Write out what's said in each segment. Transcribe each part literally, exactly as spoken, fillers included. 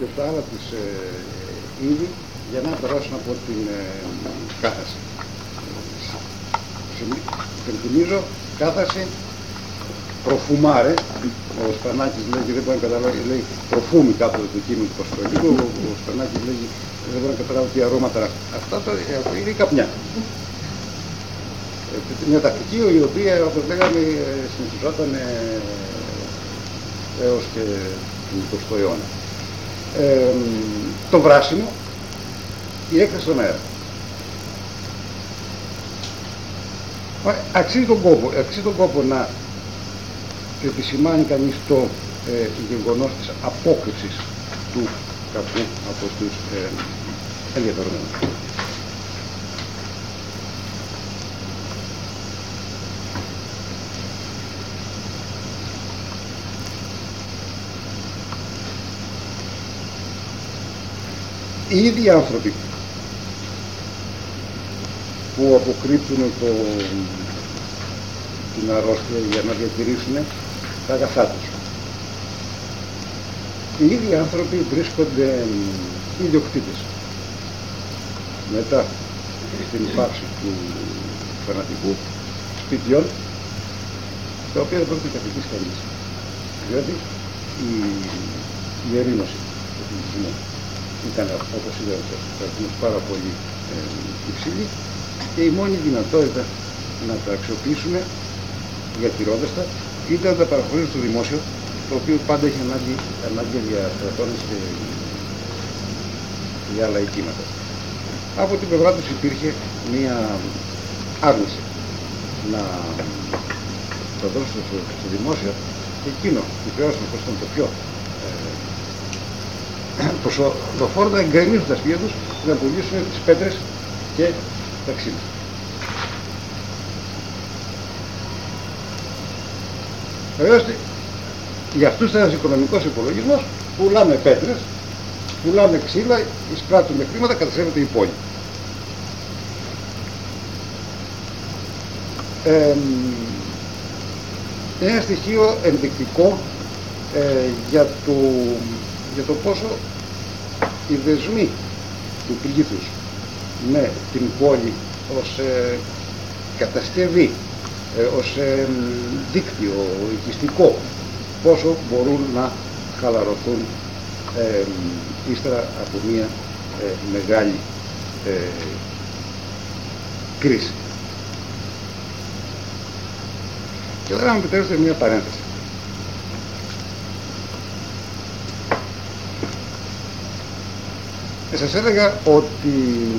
και τα άλλα της ε, είδη για να περάσουν από την ε, κάθαση. Υπενθυμίζω, κάθαση προφουμάρε, ο Σπανάκης λέγει, δεν μπορεί να καταλάβει, λέει προφούμι κάποτε το κείμενο του Πασχολικού, ο, ο Σπανάκης λέγει, δεν μπορεί να καταλάβει τι αρώματα αυτά, το, είναι η καπνιά. Μια τακτική η οποία, όπως λέγαμε, συνεχιζόταν έως και τον εικοστό αιώνα. Ε, το βράσιμο, η έκθεση στον αέρα. Αξίζει τον κόπο, αξίζει τον κόπο να επισημάνει κανείς το ε, γεγονός της απόκρυψης του καπνού από τους ε, ενδιαφερομένους. Οι ίδιοι άνθρωποι που αποκρύπτουν το, την αρρώστια για να διατηρήσουν τα αγαθά τους. Οι ίδιοι άνθρωποι βρίσκονται ιδιοκτήτες. Μετά στην υπάρξη του φανατικού σπιτιών, τα οποία δεν πρόκειται να κατοικήσει κανείς. Διότι η, η ερήμωση του πληθυσμού ήταν, όπως είδατε, πάρα πολύ ε, υψηλή και η μόνη δυνατότητα να τα αξιοποιήσουμε διατηρώντας τα ήταν να τα παραχωρήσουν στο δημόσιο, το οποίο πάντα έχει ανάγκη, ανάγκη για στρατώνες και για άλλα οικήματα. Από την πλευρά τους υπήρχε μία άρνηση να τα δώσουν στο, στο δημόσιο και εκείνο υπηρεώσουν πως ήταν το πιο ποσοδοφόρο να εγκρεμίσουν τα σπίτια τους και να πουλήσουν τις πέτρες και τα ξύλα. Βεβαίως, για αυτούς ήταν ένας οικονομικός υπολογισμός, πουλάμε πέτρες, πουλάμε ξύλα, εισπράττουμε χρήματα, καταστρέφεται η πόλη. Ε, ένα στοιχείο ενδεικτικό ε, για, το, για το πόσο οι δεσμοί του πλήθους με την πόλη ως ε, κατασκευή, ε, ως ε, δίκτυο οικιστικό, πόσο μπορούν να χαλαρωθούν ε, ύστερα από μια ε, μεγάλη ε, κρίση. Και τώρα να μου επιτρέψετε μια παρένθεση. Ε, σας έλεγα ότι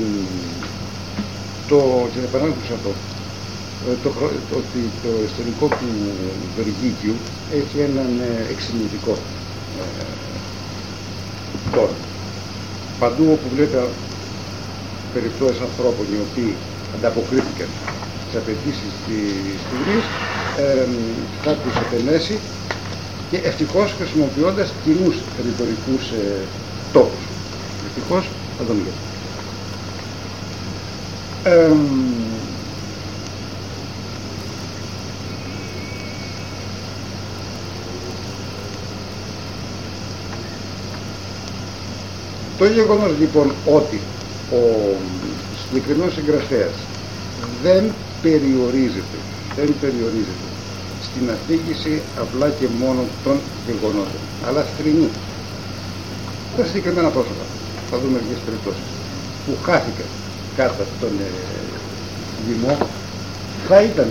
το, και επανάληψα το, το, το, ότι το ιστορικό του Βεργίκιου έχει έναν εξημιωτικό ε, τόνο. Παντού όπου βλέπετε περιπτώσεις ανθρώπων οι οποίοι ανταποκρίθηκαν στις απαιτήσεις της στιγμής, ε, θα τους επενέσει και ευτυχώς χρησιμοποιώντας κοινούς ρητορικούς ε, τόπους. Ευτυχώς θα τον γιατί. Ε, το γεγονός λοιπόν ότι ο συγκεκριμένος συγγραφέας δεν περιορίζεται, δεν περιορίζεται στην αφήγηση απλά και μόνο των γεγονότων, αλλά θρηνεί τα συγκεκριμένα πρόσωπα. Θα δούμε μερικές περιπτώσεις που χάθηκαν κάτω από τον ε, λοιμό, θα ήταν,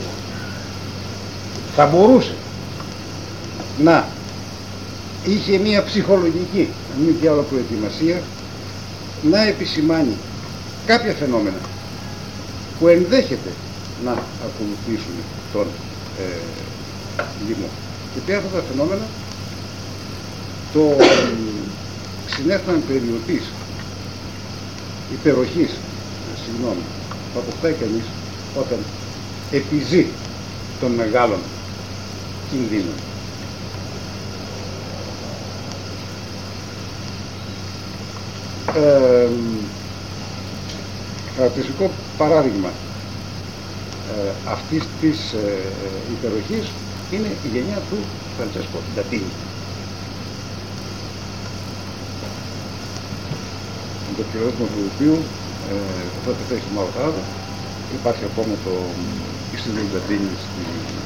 θα μπορούσε να είχε μία ψυχολογική, αν μη τι άλλο, προετοιμασία να επισημάνει κάποια φαινόμενα που ενδέχεται να ακολουθήσουν τον ε, λοιμό. Και πέρα αυτά τα φαινόμενα το συνέστημα περιοτής, υπεροχής, συγγνώμη, που αποκτάει κανείς όταν επιζεί των μεγάλων κινδύνων. Ε, χαρακτηριστικό παράδειγμα ε, αυτής της ε, υπεροχής είναι η γενιά του Φραντσέσκο Ντατίνι. το χειρότερο του οποίου ε, θα πεθαίνει στο Μαύρο Θάλαμο. Υπάρχει ακόμα το Ιστίδιο Λατίνη στη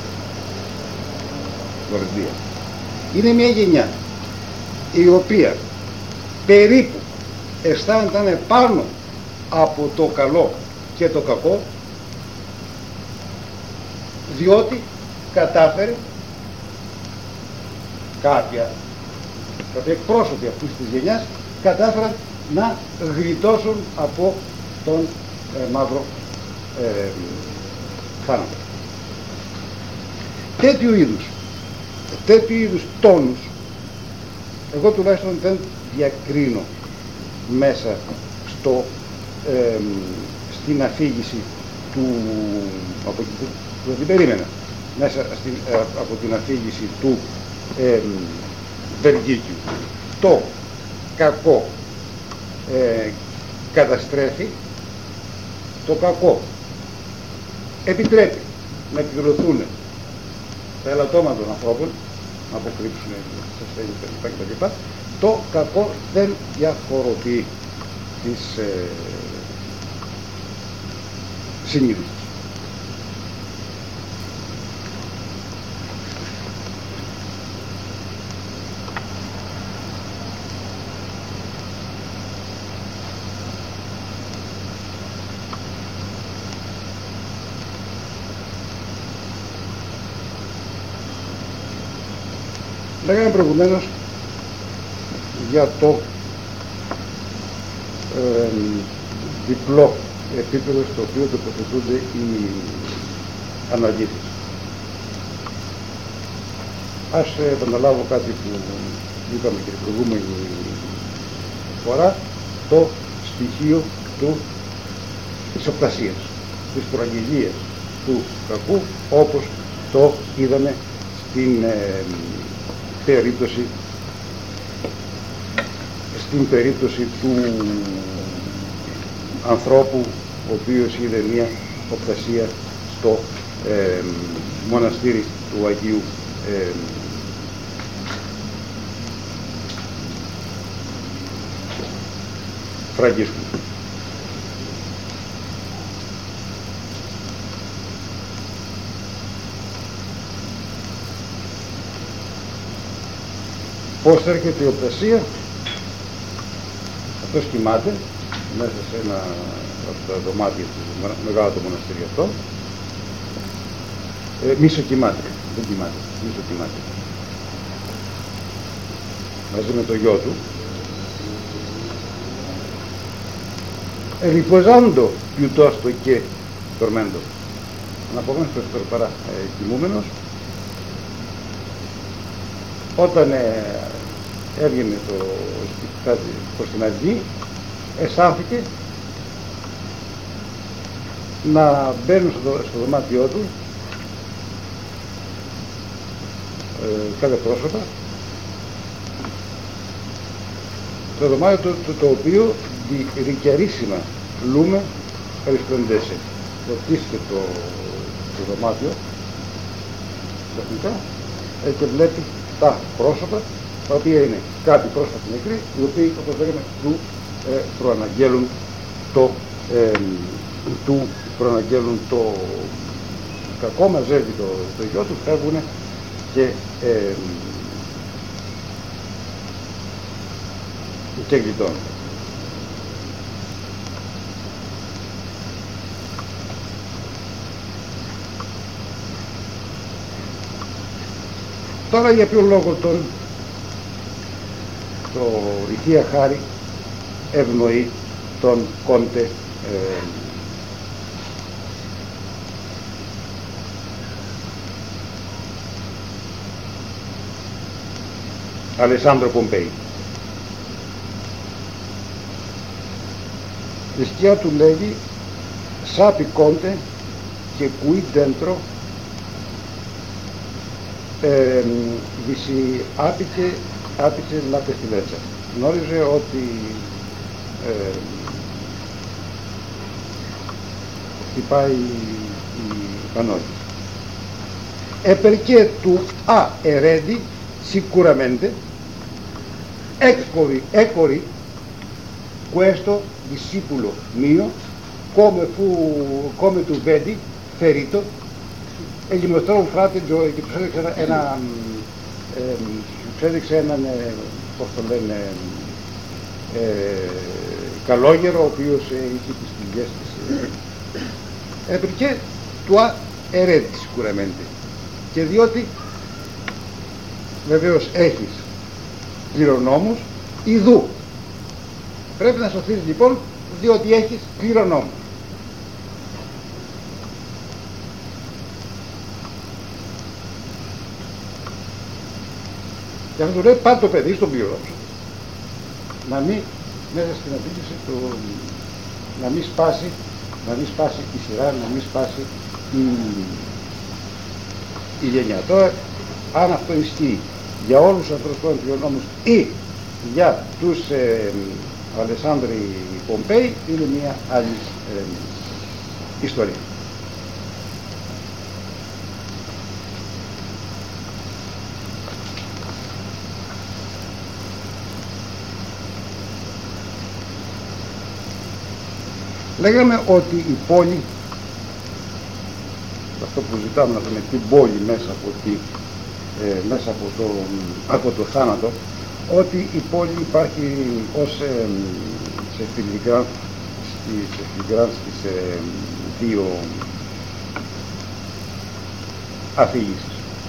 Φλωρεντία. Είναι μια γενιά η οποία περίπου αισθάνεται πάνω από το καλό και το κακό, διότι κατάφερε κάποια, κάποια εκπρόσωποι αυτής της γενιάς κατάφεραν να γλιτώσουν από τον ε, μαύρο ε, θάνατο. Τέτοιου είδους, τέτοιου είδους τόνους εγώ τουλάχιστον δεν διακρίνω μέσα στο, ε, στην αφήγηση του, από, του, του την περίμενα, μέσα στην, ε, από την αφήγηση του ε, Βεργίκιου. Το κακό ε, καταστρέφει, το κακό επιτρέπει να εκδηλωθούν τα ελαττώματα των ανθρώπων, να αποκρύψουν τις ασθένειες κτλ. Το κακό δεν διαφοροποιεί τις ε, συνείδησης. Λέγαμε προηγουμένως για το ε, διπλό επίπεδο στο οποίο τοποθετούνται οι αναλύσεις. Ας επαναλάβω κάτι που είπαμε και την προηγούμενη φορά, το στοιχείο του, της οπτασίας, της προαγγελίας του κακού, όπως το είδαμε στην ε, περίπτωση στην περίπτωση του ανθρώπου ο οποίος είδε μια οπτασία στο ε, μοναστήρι του Αγίου ε, Φραγκίσκου. Πώς έρχεται η οπτασία? Αυτός κοιμάται μέσα σε ένα από τα δωμάτια του μεγάλο το μοναστήρι αυτό. Ε, μίσο κοιμάται, δεν κοιμάται, μίσο κοιμάται. Μαζί με το γιο του. Ε, riposando piuttosto che dormendo. Αναπομμένος περισσότερο παρά ε, κοιμούμενος. Όταν ε, έβγαινε το σπίτι προς την αυγή, αισθάνθηκε να μπαίνουν στο, στο δωμάτιό του ε, κάθε πρόσωπα, το δωμάτιο το, το, το οποίο di ricchiarissima lume risplendesse. Φωτίστηκε το, το δωμάτιο τεχνικά ε, και βλέπει τα πρόσωπα, τα οποία είναι κάποιοι πρόσωποι νεκροί, οι οποίοι, όπως λέγαμε, του ε, προαναγγέλουν το, ε, του προαναγγέλουν το κακό, μαζεύει το, το γιο του, φεύγουν και, ε, και γλιτώνουν. Τώρα για ποιο λόγο τον, το, η Θεία Χάρη ευνοεί τον Κόντε ε, Αλεσάνδρο Πομπέι. Η σκιά του λέγει «Σάπι Κόντε και κουί dentro ε, βυσι άπηκε, άπηκε la pestilenza». Γνώριζε ότι ε, χτυπάει η πανόλη. E perché tu a eredi sicuramente eccori, eccori questo discepolo mio, come fu, come tu vedi, ferito, e gli mostrò un fratello che του έδειξε ένα, ε, τους έδειξε έναν, ε, πώς το λένε, ε, καλόγερο, ο οποίος ε, είχε τις πληγές της. Ε, perché tua eredi sicuramente, και διότι βεβαίως έχεις κληρονόμους ιδού. Πρέπει να σωθείς λοιπόν διότι έχεις κληρονόμους. Και αυτό του λέει πάρ' το παιδί στον πλήρω σου. Να μην μέσα στην αντίληψη του, να μην σπάσει, να μην σπάσει η σειρά, να μην σπάσει η, η γενιά. Τώρα, αν αυτό ισχύει για όλους τους ανθρώπους κληρονόμους ή για τους ε, Αλεσάνδροι Πομπέι, είναι μια άλλη ε, ιστορία. Λέγαμε ότι η πόλη, αυτό που ζητάμε να δούμε, την πόλη μέσα από, τη, ε, μέσα από, το, από το θάνατο, ότι η πόλη υπάρχει ως ε, σε φιλιγκράν, σε φιλιγκράν στις ε, δύο αφήγησεις.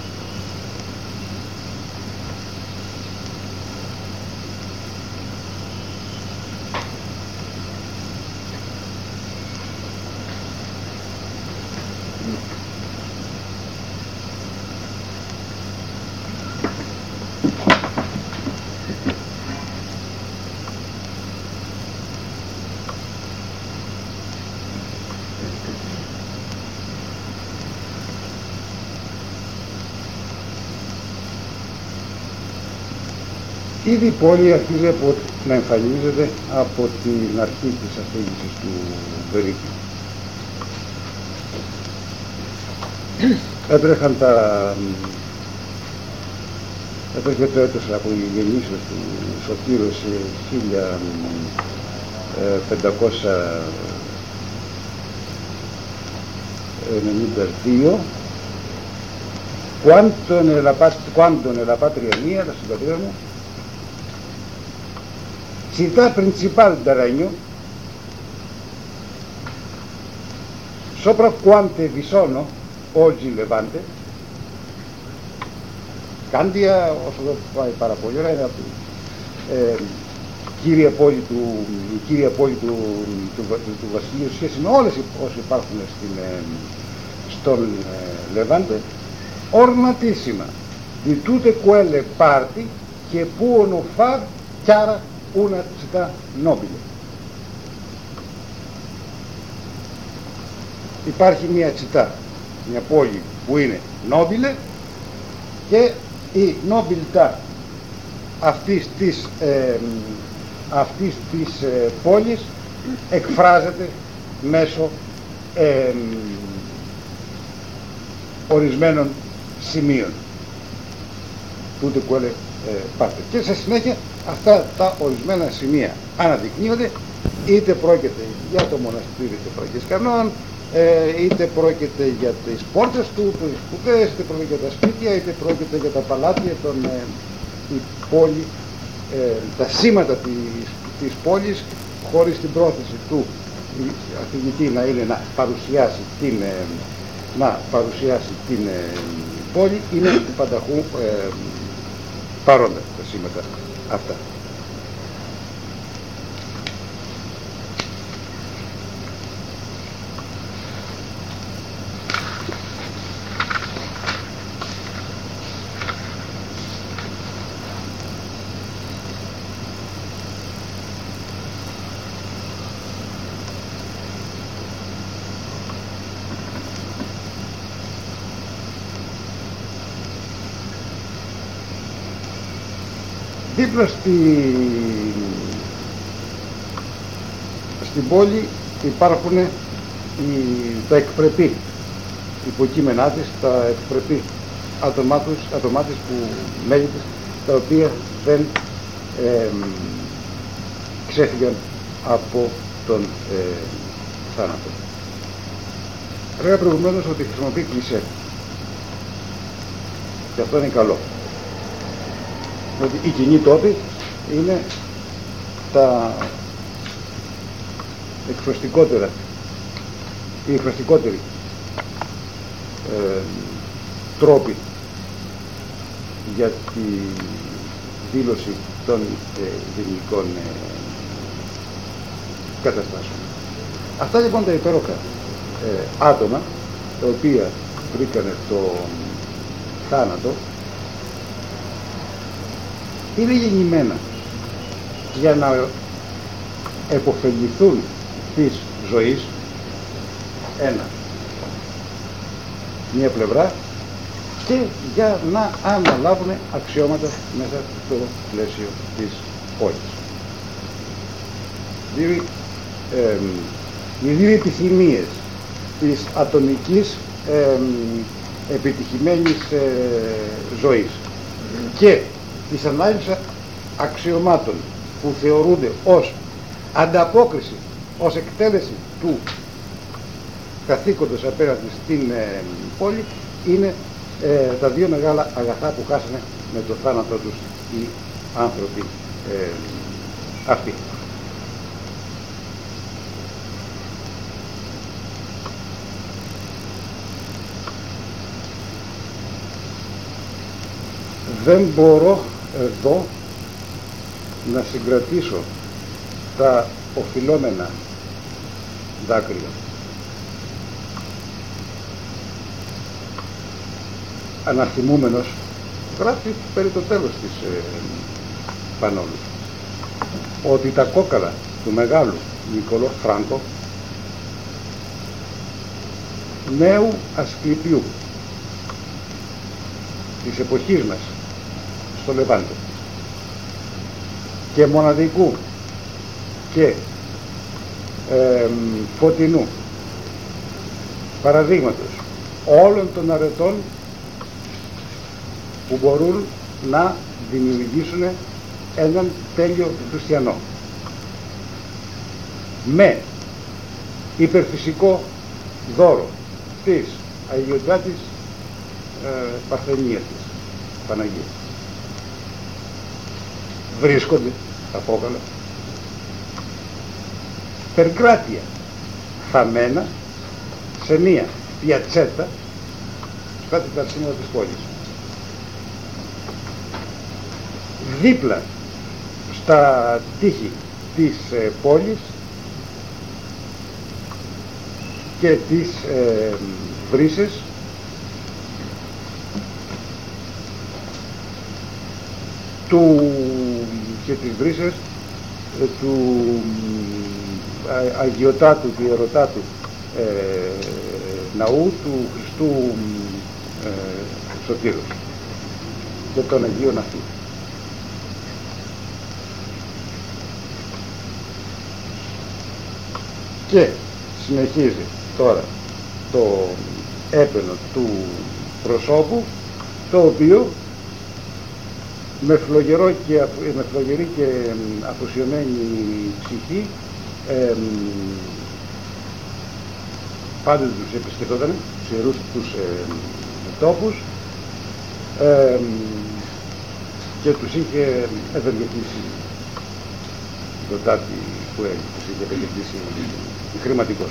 Ήδη η πόλη αρχίζει από, να εμφανίζεται από την αρχή της αφήγησης του Βερίκη. Έτρεχαν τα... Έτρεχε το έτος από η γεννήσεως του Σωτήρου σε χίλια πεντακόσια ενενήντα δύο, quando nella patria mia, la patria mia, città principale del regno, sopra quante vi sono oggi in Levante, Κάντια, όσο δεν πάει πάρα πολύ ωραία, είναι ε, κύρια πόλη του, η κύρια πόλη του, του, του, του βασιλείου σχέση με όλες όσοι υπάρχουν στην, ε, στον ε, Levante, ormatissima di tutte quelle parti che puono far chiara una città nobile. Υπάρχει μια città, μια πόλη που είναι nobile, και η nobiltà αυτής της, ε, αυτής της ε, πόλης εκφράζεται μέσω ε, ορισμένων σημείων τούτε κουέλε πάρτε. Και σε συνέχεια αυτά τα ορισμένα σημεία αναδεικνύονται, είτε πρόκειται για το μοναστήρι των Φραγκισκανών, είτε πρόκειται για τις πόρτες του, τις σπουδές, είτε πρόκειται για τα σπίτια, είτε πρόκειται για τα παλάτια των, η πόλη, τα σήματα της, της πόλης, χωρίς την πρόθεση του αφηγητή να είναι να παρουσιάσει την, να παρουσιάσει την πόλη, είναι πανταχού ε, παρόντα τα σήματα αυτά. Δίπλα στη... στην πόλη υπάρχουν οι... τα εκπρεπή υποκείμενά της, τα εκπρεπή άτομά της που μέλη της, τα οποία δεν ε, ξέφυγαν από τον ε, θάνατο. Λέγα προηγουμένως ότι χρησιμοποιεί κλισέ. Και αυτό είναι καλό. Ότι οι κοινοί τόποι είναι τα εκφραστικότερα, οι εκφραστικότεροι ε, τρόποι για τη δήλωση των ε, γενικών ε, καταστάσεων. Αυτά λοιπόν τα υπέροχα ε, άτομα τα οποία βρήκανε το θάνατο είναι γεννημένα για να επωφεληθούν της ζωής, ένα, μία πλευρά, και για να αναλάβουν αξιώματα μέσα στο πλαίσιο της πόλης. Δηλαδή, ε, οι δύο επιθυμίες της ατομικής ε, επιτυχημένης ε, ζωής και της ανάληψης αξιωμάτων που θεωρούνται ως ανταπόκριση, ως εκτέλεση του καθήκοντος απέναντι στην ε, πόλη, είναι ε, τα δύο μεγάλα αγαθά που χάσανε με το θάνατό τους οι άνθρωποι ε, αυτοί. Δεν μπορώ εδώ να συγκρατήσω τα οφειλόμενα δάκρυα. Αναθυμούμενος γράφει περί το τέλος της ε, Πανόλου ότι τα κόκαλα του μεγάλου Νικολό Φράνκο, νέου Ασκληπιού της εποχής μας στο Λεβάντο και μοναδικού και ε, φωτεινού παραδείγματος όλων των αρετών που μπορούν να δημιουργήσουν έναν τέλειο χριστιανό με υπερφυσικό δώρο της αγιοτάτης ε, Παρθενίας της Παναγίας. Βρίσκονται τα κόκαλα περκράτεια θαμμένα σε μία πιατσέτα στα τεταρσίματα της πόλης, δίπλα στα τείχη της ε, πόλης και τις ε, βρύσες του και τις βρύσες ε, του α, αγιοτάτου, του ιεροτάτου ε, ναού του Χριστού ε, Σωτήρου και των Αγίων αυτού. Και συνεχίζει τώρα το έπαινο του προσώπου, το οποίο με, φλογερό και, με φλογερή και αφοσιωμένη ψυχή ε, πάντοτε τους επισκεφτόταν, τους ιερούς τους ε, τόπους ε, και τους είχε ευεργετήσει το τάτι που έγινε, τους είχε ευεργετήσει χρηματικός.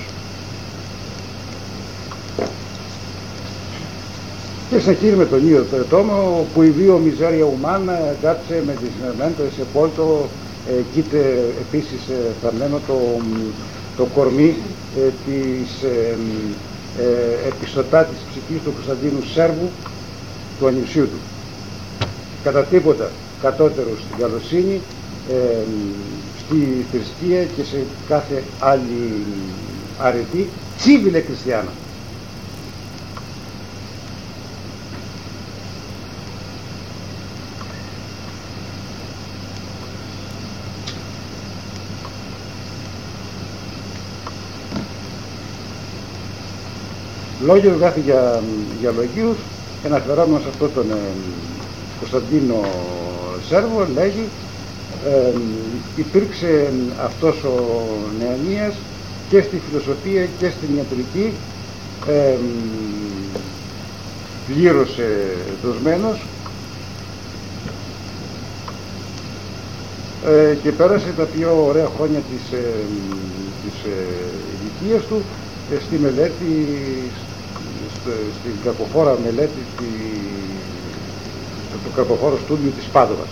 Και συνεχίζει με τον ίδιο το τόμο που η βίο μιζέρια ουμάνα κάψε με τη συνερμέντο σε πόλτο ε, κοίτε επίσης ε, θαμμένο το, το κορμί ε, της ε, ε, επιστοτάτης ψυχής του Κωνσταντίνου Σέρβου, του ανιψιού του. Κατά τίποτα κατώτερο στην καλοσύνη, ε, στη θρησκεία και σε κάθε άλλη αρετή, τσίβιλε χριστιάνα. Λόγιο γράφει για, για λογίους, αναφερόμενος σε αυτόν τον ε, Κωνσταντίνο Σέρβο, λέγει Ε, υπήρξε αυτός ο Νεανίας και στη φιλοσοφία και στην ιατρική, ε, πλήρωσε δοσμένος, ε, και πέρασε τα πιο ωραία χρόνια της, ε, της ε, ηλικίας του ε, στη μελέτη, στο, στην κακοφόρα μελέτη, στη, στο κακοφόρο στούντιο της Πάδοβας.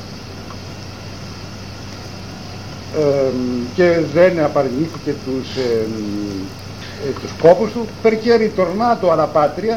Ε, και δεν απαρνήθηκε τους, ε, ε, τους κόπους του, perché ritornato alla patria,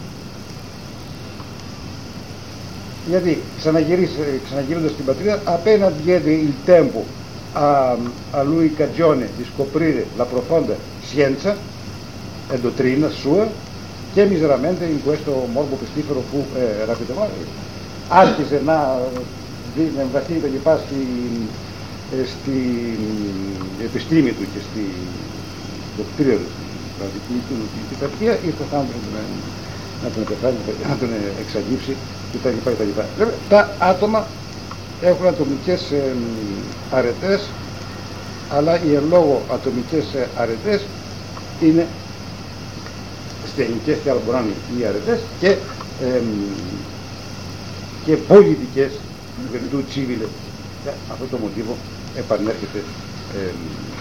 γιατί ξαναγυρίζοντας στην πατρίδα, appena diede il tempo a, a lui cagione di scoprire la profonda scienza e dottrina sua, che miseramente in questo morbo pestifero fu eh, rapidamente, άρχισε να, να εμβαθύνει το λοιπά στην στην επιστήμη του και στη δοκτρία του, στην πραγματική του πειθαρχία, ήρθε ο άνθρωπος να τον επεφράσει, να τον εξαγγίψει κτλ. Βέβαια, τα άτομα έχουν ατομικές ε, αρετές, αλλά οι εν λόγω ατομικές αρετές είναι στενικές, και άλλα μπορεί να είναι οι αρετές, και, ε, και πολιτικές, του τσίβιλε. Αυτό το μοτίβο επανέρχεται, ε,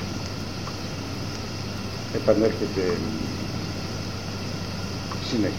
επανέρχεται ε, συνέχεια.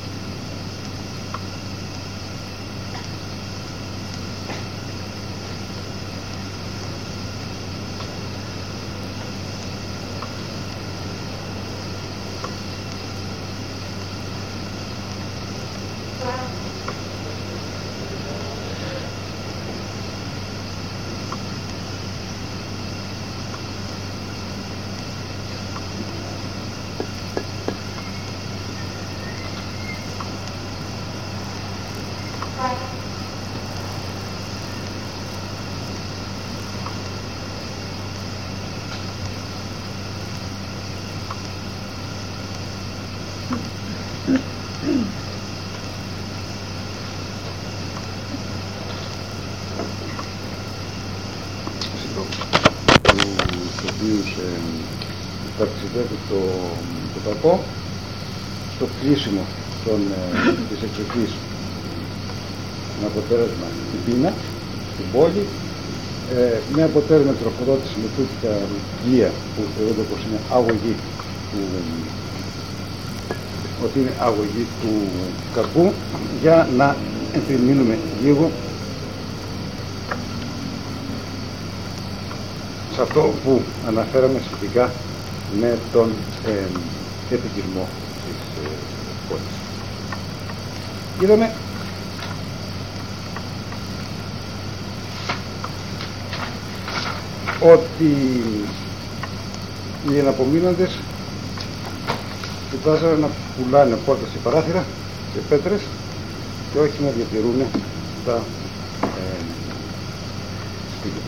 Το, το κακό στο κλείσιμο των, ε, της εξοχής, με αποτέλεσμα την πείνα στην πόλη, ε, με αποτέλεσμα τροφοδότηση με τούτη τα πλοία που θεωρούνται πως είναι αγωγή του, ότι είναι αγωγή του κακού, για να επιμείνουμε λίγο σε αυτό που αναφέραμε σχετικά με τον ε, επικισμό της ε, πόλης. Είδαμε ότι οι εναπομείνοντες κοιτάζανε να πουλάνε πόρτα σε παράθυρα και πέτρες και όχι να διατηρούν τα ε, σπίτια.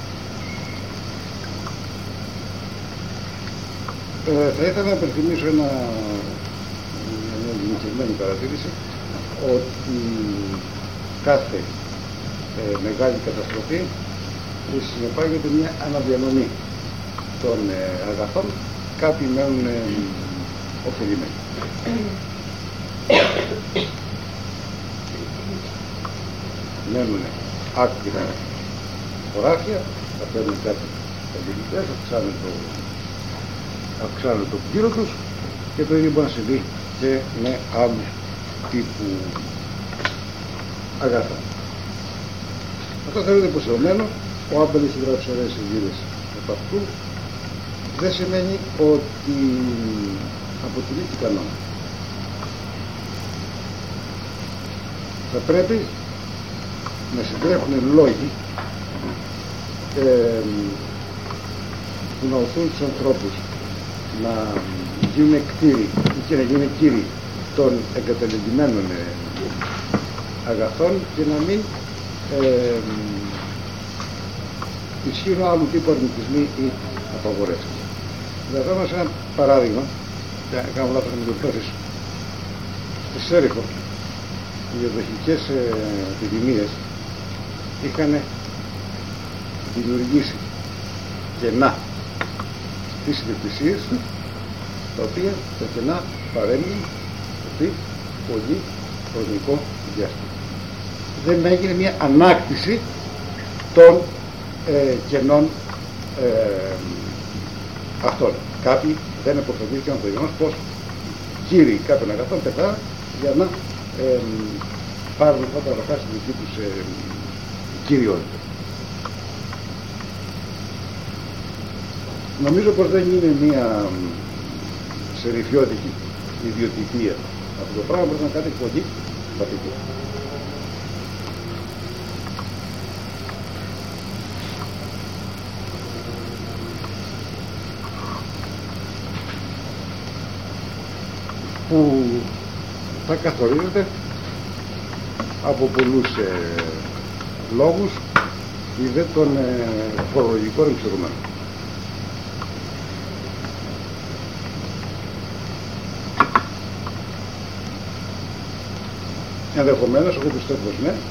Ε, θα ήθελα να υπενθυμίσω ένα, μια γενικευμένη παρατήρηση, ότι κάθε ε, μεγάλη καταστροφή συνεπάγεται μια αναδιανομή των ε, αγαθών, κάποιοι μένουν ε, ωφελημένοι. Μένουν άκυρα χωράφια, θα παίρνουν κάτι αντιληπτές, αυξάνουν το αυξάνουν το κύριο τους, και το ίδιο μπορεί να συμβεί και με άλλου τύπου αγαθά. Αυτό θεωρείται υποσχεωμένο. Ο Άμπελης γράψε ωραίες σελίδες από αυτού. Δεν σημαίνει ότι αποτελεί και κανόνα. Θα πρέπει να συντρέχουν λόγοι ε, που να οθούν τους ανθρώπους να γίνουν κτήροι και να γίνουν κύριοι των εγκαταλελειμμένων αγαθών και να μην ε, ισχύουν άλλου τύπου αρνητισμοί ή απαγορεύσεις. Θα δούμε σε ένα παράδειγμα, για να κάνω λάθος με το πρόθεση. Στη Σέριχο οι διαδοχικές ε, επιδημίες είχαν δημιουργήσει κενά στις ιδιοκτησίες του, τα οποία τα κενά παρέμειναν επί πολύ χρονικό διάστημα. Δεν έγινε μια ανάκτηση των ε, κενών ε, αυτών. Κάποιοι δεν επωφελήθηκαν από το γεγονός πως κύριοι κάποιων αγαθών πετάνε για να ε, πάρουν αυτά τα αγαθά στη δική τους ε, κυριότητα. Νομίζω πως δεν είναι μια σερυφιώτικη ιδιοτυπία αυτό το πράγμα, πρέπει να είναι κάτι πολύ βαθικό. Που θα καθορίζεται από πολλούς ε, λόγους είδε των ε, φορολογικών εξηγουμένων. Ενδεχομένως, εγώ πιστεύω πως ναι,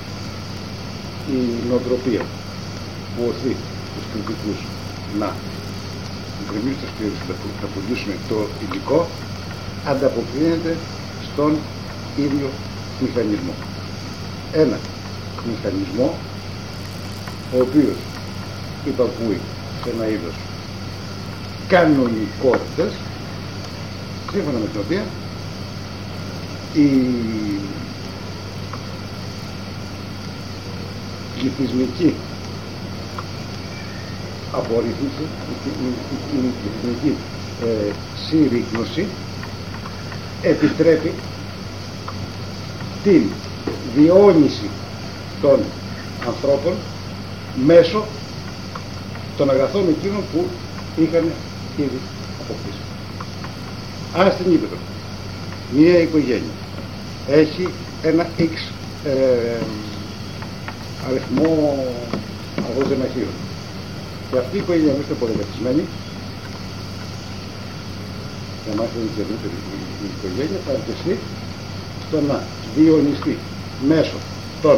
η νοοτροπία που οθεί τους κριτικούς να γκρεμίσουν τα σπίτια τους, να πουλήσουν το υλικό, ανταποκρίνεται στον ίδιο μηχανισμό. Ένα μηχανισμό ο οποίος υπακούει σε ένα είδος κανονικότητας, σύμφωνα με την οποία η πληθυσμική απορρίθμιση, η πληθυσμική ε, συρρήγνωση επιτρέπει την διαιώνιση των ανθρώπων μέσω των αγαθών εκείνων που είχαν ήδη αποκτήσει. Αν στην Ήπειρο μία οικογένεια έχει ένα X ε, αριθμό αγροτεμαχίων και αυτή η οικογένεια βρίσκεται πολυκατοικημένη, για μάθει η κερδύτερη η οικογένεια θα αρκεστεί στο να διονυστεί μέσω των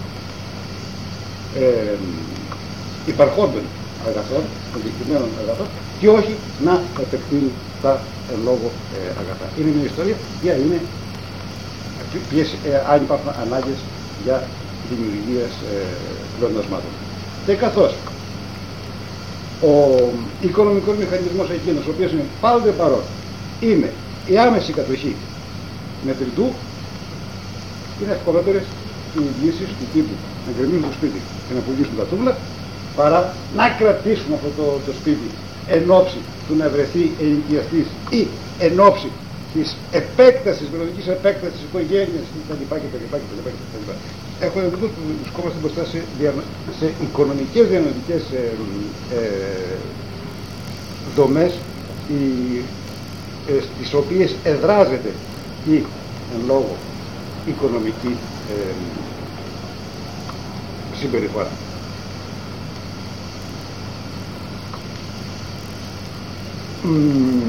ε, υπαρχόντων αγαθών, των διοικημένων αγαθών, και όχι να επεκτείνει τα εν λόγω ε, αγαθά. Είναι μια ιστορία ποια είναι, ποιες, ε, αν υπάρχουν ανάγκες για δημιουργίας ε, πλεονασμάτων. Και καθώς ο οικονομικός μηχανισμός εκείνος, ο οποίος είναι πάντοτε παρόν, είναι η άμεση κατοχή μετρητού, είναι ευκολότερες οι λύσεις του τύπου να γκρεμίσουν το σπίτι και να πουλήσουν τα τούβλα, παρά να κρατήσουν αυτό το, το σπίτι εν ώψη του να βρεθεί ενοικιαστής ή εν ώψη της επέκτασης, μελλοντικής επέκτασης της οικογένειας κτλ. Έχω εμπειρούς που βρισκόμαστε μπροστά σε, σε οικονομικές διανοητικές ε, ε, δομές οι, ε, στις οποίες εδράζεται η εν λόγω οικονομική ε, συμπεριφορά. Mm.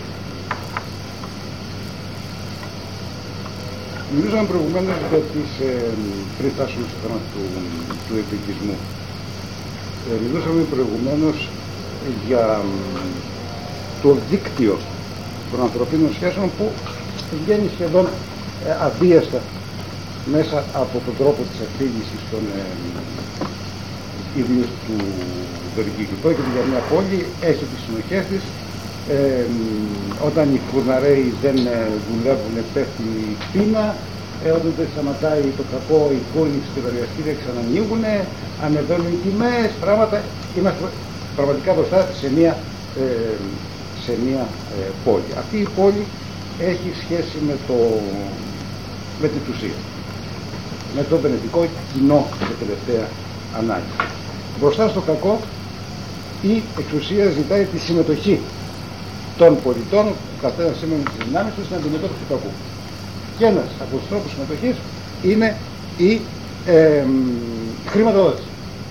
Μιλούσαμε προηγουμένως για τις, ε, πριν φτάσουμε στο θέμα του, του επικισμού. Ε, μιλούσαμε προηγουμένως για το δίκτυο των ανθρωπίνων σχέσεων που βγαίνει σχεδόν ε, αβίαστα μέσα από τον τρόπο της αφήγησης των ε, ιδίως του Βεργίου. Πρόκειται για μια πόλη, έχει τις συνοχές της, ε, όταν οι φουρναρέοι δεν ε, δουλεύουν πέφτει η πείνα, ε, όταν δεν σταματάει το κακό οι κόρνοι στη δωριαστήρια ξανανοίγουν, ανεβαίνουν οι τιμές, πράγματα. Είμαστε πραγματικά μπροστά σε μια, ε, σε μια ε, πόλη. Αυτή η πόλη έχει σχέση με, το, με την εξουσία, με το βενετικό κοινό σε τελευταία ανάγκη. Μπροστά στο κακό η εξουσία ζητάει τη συμμετοχή των πολιτών, καθένα σήμερα με τις δυνάμεις του, στην αντιμετώπιση του κακού. Και ένας από τους τρόπους συμμετοχής είναι η ε, χρηματοδότηση.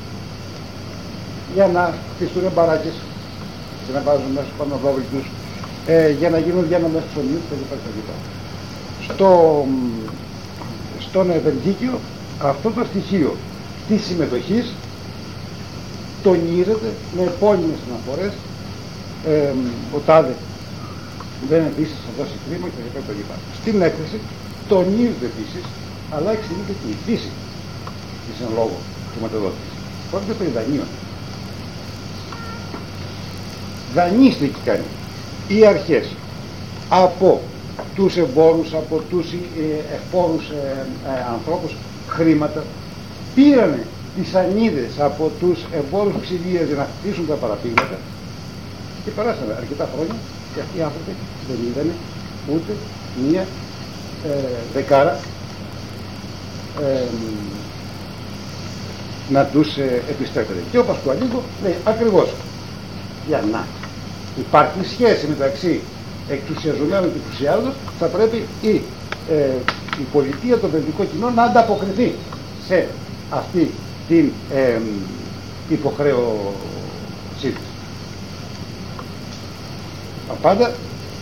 Για να χτιστούν μπαράκες, για να βάζουν μέσα πάνω βόβλητους, ε, για να γίνουν διανομές ψωμιού κτλ. Στο, στον Ευεργίκιο αυτό το στοιχείο της συμμετοχής τονίζεται με επώνυμες αναφορές, ε, ο τάδε δεν επίσης θα δώσει χρήμα και τα λοιπά. Στην έκθεση τονίζεται επίσης, αλλά εξηγείται και η φύση της εν λόγω χρηματοδότησης. Πρόκειται περί δανείων. Δανείστηκε κανείς οι αρχές από τους εμπόρους, από τους ευπόρους ε, ε, ανθρώπους χρήματα, πήρανε τις ανίδες από τους εμπόρους ξυλίας για να χτίσουν τα παραπήγματα και περάσανε αρκετά χρόνια και αυτοί οι άνθρωποι δεν είδανε ούτε μία ε, δεκάρα ε, να τους ε, επιστρέφεται. Και ο Πασκουαλίκο λέει ακριβώς, για να υπάρχει σχέση μεταξύ εξουσιαζομένου και εξουσιάζοντος, θα πρέπει η, ε, η πολιτεία, το βελγικό κοινό να ανταποκριθεί σε αυτή την ε, υποχρέωσή της. Πάντα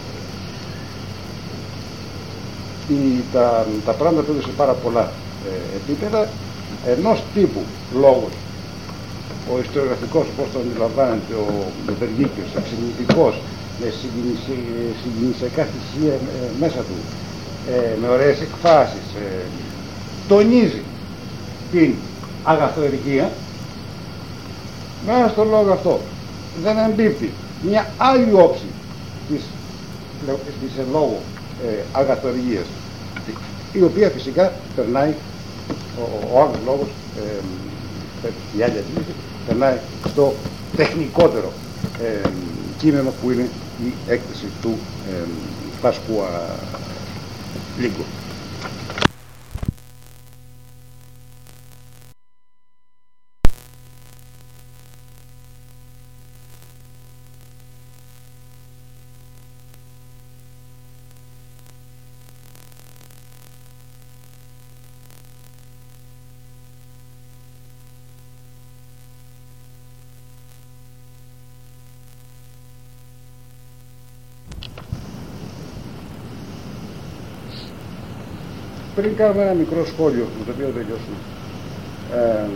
η, τα, τα πράγματα που σε πάρα πολλά ε, επίπεδα, ενός τύπου λόγος, ο ιστοριογραφικός, πώς το αντιλαμβάνεται ο Βεργίκιος, εξηγητικός, με συγκινησιακά στοιχεία ε, μέσα του, ε, με ωραίες εκφάσεις, ε, τονίζει την αγαθοεργία. Μέσα στον λόγο αυτό δεν εμπίπτει μια άλλη όψη της, της εν λόγω ε, αγαθοεργίας, η οποία φυσικά περνάει, ο, ο άλλος λόγος, ε, η άλλη αντίληψη, περνάει στο τεχνικότερο ε, κείμενο που είναι η έκθεση του ε, Πασκουαλίκο. Πριν κάνουμε ένα μικρό σχόλιο με το οποίο τελειώσουμε ε,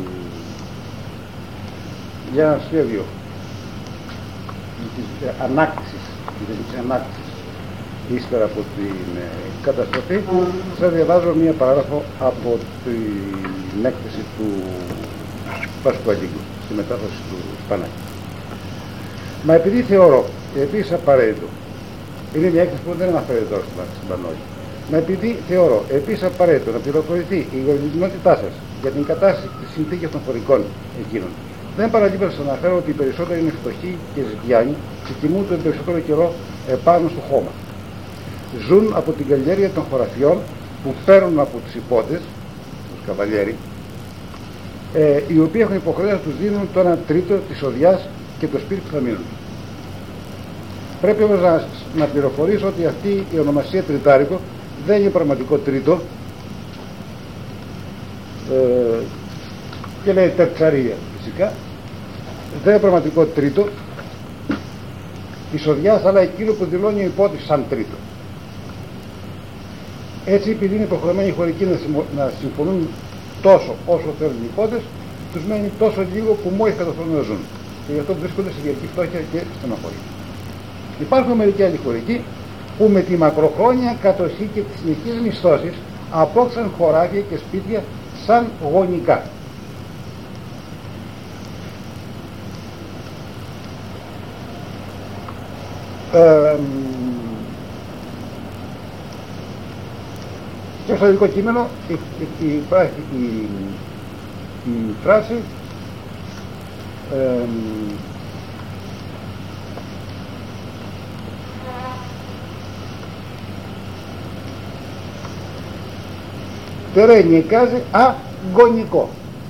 για ένα σχέδιο της ανάκτησης, της ανάκτησης ύστερα από την ε, καταστροφή, σας διαβάζω μία παράγραφο από την έκθεση του Πασκουαλίκου στη μετάφραση του Σπανάκη. Μα επειδή θεωρώ επίσης απαραίτητο, είναι μια έκθεση που δεν αναφέρεται τώρα στην Πανόγη, μα επειδή θεωρώ επίσης απαραίτητο να πληροφορηθεί η γονιμότητά σας για την κατάσταση της συνθήκης των χωρικών εκείνων, δεν παραλείπω να σας αναφέρω ότι οι περισσότεροι είναι φτωχοί και ζητιάνοι και κοιμούν τον περισσότερο καιρό επάνω στο χώμα. Ζουν από την καλλιέργεια των χωραφιών που παίρνουν από τους υπότες, τους καβαλιέροι, ε, οι οποίοι έχουν υποχρέωση να τους δίνουν το ένα τρίτο της οδιάς και το σπίτι που θα μείνουν. Πρέπει όμως να, να πληροφορήσω ότι αυτή η ονομασία τριτάρικο δεν είναι πραγματικό τρίτο, ε, και λέει τερτσαρία φυσικά, δεν είναι πραγματικό τρίτο της οδιάς, αλλά εκείνο που δηλώνει ο υπότης σαν τρίτο. Έτσι, επειδή είναι υποχρεωμένοι οι χωρικοί να, συμμο, να συμφωνούν τόσο όσο θέλουν οι υπότες, τους μένει τόσο λίγο που μόλις καταφέρουν να ζουν. Και γι' αυτό βρίσκονται σε διαρκή φτώχεια και στενοχώρια. Υπάρχουν μερικοί άλλοι χωρικοί που με τη μακροχρόνια κατοχή και τις συνεχείς μισθώσεις απόκτησαν χωράφια και σπίτια σαν γονικά. Ε, στο ιστορικό κείμενο υπάρχει η, η, η φράση ε, τερενικάζει αγωνικό.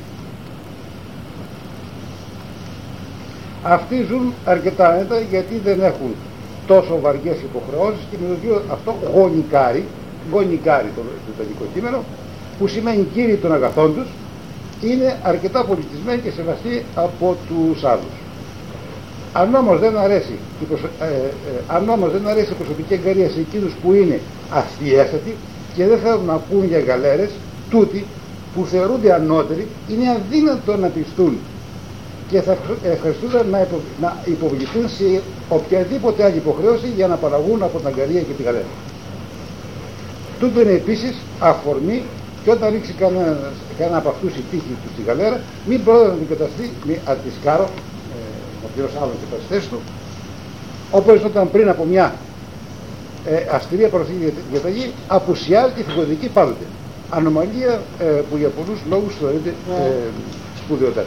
Αυτοί ζουν αρκετά άνετα γιατί δεν έχουν τόσο βαριές υποχρεώσεις και με το δύο αυτό γονικάρι, γονικάρι το ιταλικό κείμενο, που σημαίνει κύριοι των αγαθών τους, είναι αρκετά πολιτισμένοι και σεβαστοί από τους άλλους. Αν όμως δεν αρέσει η, προσω... ε, ε, αν όμως δεν αρέσει η προσωπική εγκαρία σε εκείνους που είναι αστιέστατοι και δεν θέλουν να ακούν για γαλέρες, τούτοι που θεωρούνται ανώτεροι είναι αδύνατο να πιστούν και θα ευχαριστούνται να, υπο, να υποβληθούν σε οποιαδήποτε άλλη υποχρέωση για να παραγούν από την αγκαρία και τη γαλέρα. Τούτο είναι επίσης αφορμή και όταν ρίξει κανένα, κανένα από αυτούς η τύχη του στη γαλέρα, μην πρόκειται να αντικαταστεί με ατισκάρο, ε, ο οποίος άλλον και τα θέση του, όπως όταν πριν από μια ε, αυστηρία προσθήκη διαταγή απουσιάζει τη φυγοδική πάντοτε. Ανομαλία ε, που για πολλούς λόγους θεωρείται ε, σπουδαιότατη.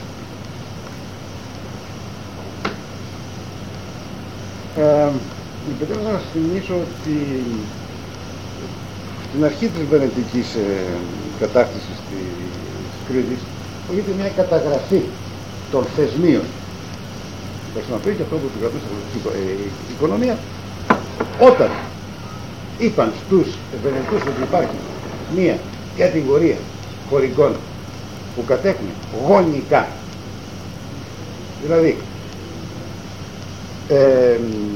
Ε, Επιτρέψτε να σας θυμίσω ότι στην αρχή της βενετικής ε, κατάκτησης της Κρήτης έγινε μια καταγραφή των θεσμίων. Θα ξαναπεί και αυτό που του κρατούσε στην ε, οικονομία, όταν είπαν στους Βενετούς ότι υπάρχει μια κατηγορία χωρικών που κατέχουν γονικά, δηλαδή ε,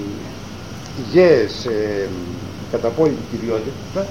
γέες ε, κατά απόλυτη κυριότητα,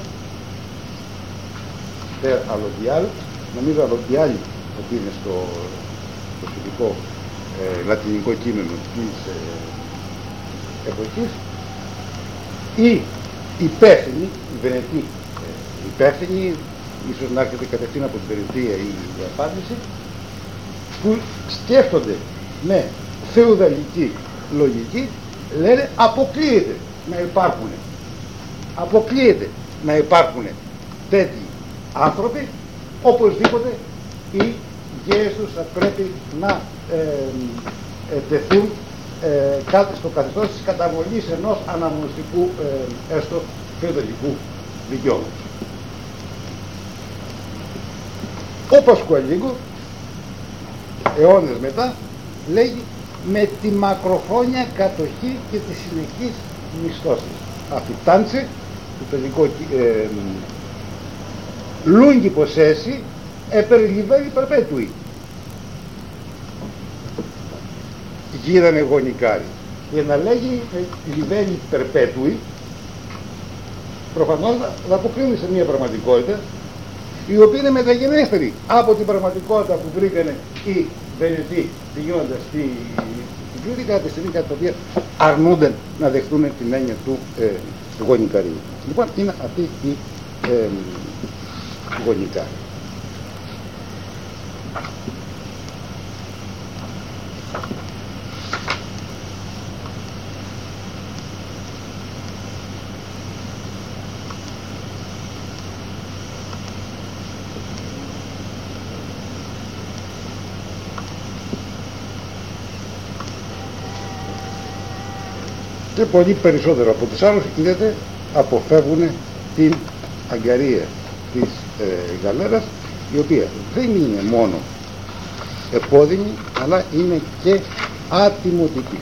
τε αλλοδιάλ, νομίζω αλλοδιάλ ότι είναι στο, στο σχετικό ε, λατινικό κείμενο της ε, εποχής, ή υπεύθυνοι, οι Βενετοί ε, υπεύθυνοι, ίσως να έρχεται κατευθείαν από την Βενετία η, η απάντηση, που σκέφτονται με φεουδαλική λογική, λένε αποκλείεται να υπάρχουν αποκλείεται να υπάρχουν τέτοιοι άνθρωποι, οπωσδήποτε οι γέες τους θα πρέπει να ε, ε, τεθούν ε, κάτι στο καθεστώς της καταβολής ενός αναγνωστικού ε, έστω φεουδαλικού δικαιώματος. Ο Πασκουαλίγκο αιώνες μετά λέγει με τη μακροχρόνια κατοχή και τη συνεχής μισθώσεις. Αφιτάντσε, το τελικό ε, λούγκι ποσέσει επερλιβέλη περπέτουη. Γύρανε γονικάρι. Για να λέγει λιβέλη περπέτουη, προφανώς θα αποκρίνει σε μια πραγματικότητα η οποία είναι μεταγενέστερη από την πραγματικότητα που βρήκανε οι Βενετοί πηγαίνοντας στη Κρήτη, κατά τη στιγμή κατά την οποία αρνούνται να δεχτούν την έννοια του ε, γονικαρίου. Λοιπόν, είναι αυτή η ε, γονικάρη. Και πολύ περισσότερο από τους άλλους, είδατε, αποφεύγουν την αγκαρία της ε, γαλέρας, η οποία δεν είναι μόνο επώδυνη, αλλά είναι και ατιμωτική.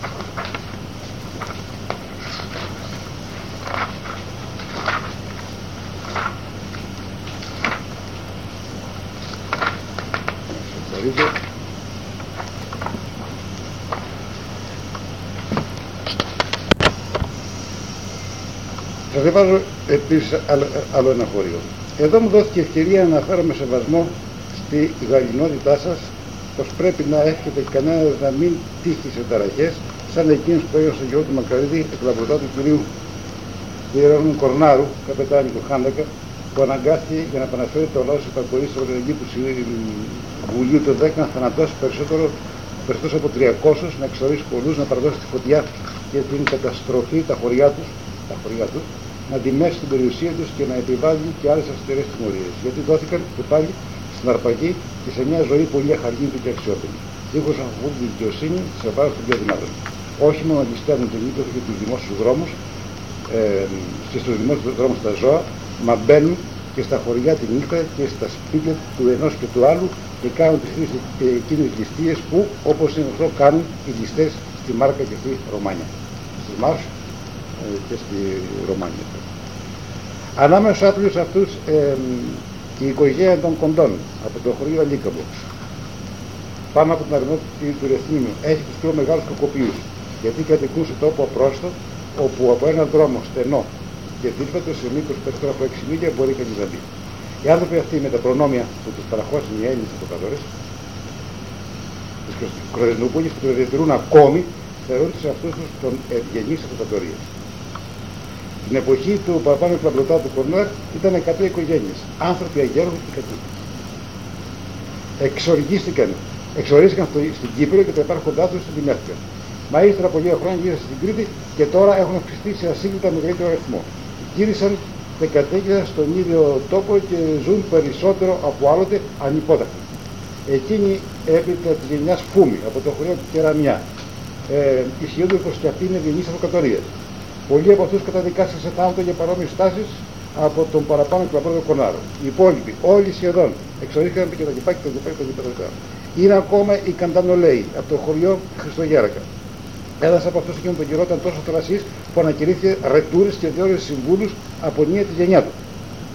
Θα διαβάζω επίσης άλλο, άλλο ένα χώριο. Εδώ μου δόθηκε ευκαιρία να αναφέρω με σεβασμό στη γαλλινότητά σας πως πρέπει να έχετε κανένας να μην τύχει σε ταραχές σαν εκείνος που έγινε στο γιο του Μακαρίδη εκλαμπρωτά του κυρίου Ιερώνου Κορνάρου, καπετάνη του Χάντακα, που αναγκάστηκε για να επαναφέρει το λαό της υπακοής του Ευρωπαϊκού Βουλίου το δέκα να θανατώσει περισσότερο, περισσότερο από τριακόσιους, να εξορίσει πολλούς, να παραδώσει τη φωτιά και την καταστροφή τα χωριά τους, τα χωριά τους, να τιμέσει την περιουσία τους και να επιβάλλει και άλλες αυστηρές τιμωρίες. Γιατί δόθηκαν και πάλι στην αρπαγή και σε μια ζωή πολύ αχαρνήτη και αξιόπινη. Δίχως να φοβούν τη δικαιοσύνη σε βάρος των πιο δυνάτων. Όχι μόνο να ληστεύουν την ύπεθρο και τους δημόσιους δρόμους ε, και στους δημόσιους δρόμους τα ζώα, μα μπαίνουν και στα χωριά τη νύχτα και στα σπίτια του ενός και του άλλου και κάνουν τις τρεις εκείνες ληστείες που, όπως είναι αυτό, κάνουν οι ληστές στη Μάρκα και στη Ρωμάνια. Στη Μάρς ε, και στη Ρωμάνια. Ανάμεσα στους άθλιους αυτούς ε, η οικογένεια των Κοντών από το χωριό Αλίκαμπο, πάνω από την αρμότητα του Ρεθύμιου, έχει τους πιο μεγάλους κακοποιούς, γιατί κατοικούν σε τόπο απρόστο, όπου από έναν δρόμο στενό και δίπλατο σε μήκος περισσότερο από έξι μίλια μπορεί κανείς να μπει. Οι άνθρωποι αυτοί με τα προνόμια που τους παραχώρησαν οι Έλληνες αυτοκρατόρες, τους της Κωνσταντινούπολης που το διατηρούν ακόμη, θεωρούν σε αυτούς τους τον ευγενείς αυτοκρατορίες. Την εποχή του παραπάνω κλαμπλωτά του Κορνάρ ήταν εκατό οικογένειες, άνθρωποι αγέροχοι και κατοίκοι. Εξοργίστηκαν, εξορίστηκαν στο, στην Κύπρο και τα υπάρχοντά τους στην Τιμέθηκα. Μα ύστερα από λίγα χρόνια γύρισαν στην Κρήτη και τώρα έχουν αυξηθεί σε ασύλληπτα μεγαλύτερο αριθμό. Γύρισαν και κατέκειαν στον ίδιο τόπο και ζουν περισσότερο από άλλοτε ανυπότακτοι. Εκείνη έπειτα της γενιάς Φούμη από το χωριό του Κεραμιά ε, ισχυούνται πως και αυτή είναι ευγενής αυτοκρατορίας. Πολλοί από αυτούς καταδικάστηκαν σε θάνατο για παρόμοιες στάσεις από τον παραπάνω κλαμπρό Κονάρο. Οι υπόλοιποι, όλοι σχεδόν, εξορίστηκαν και τα λοιπά και τα λοιπά και τα λοιπά. Είναι ακόμα οι Καντανολέοι από το χωριό Χριστογέρακα. Ένας από αυτούς εκείνον τον καιρό ήταν τόσο θρασής που ανακηρύχθηκε ρετούρες και διόρισε συμβούλους από νέα τη γενιά του.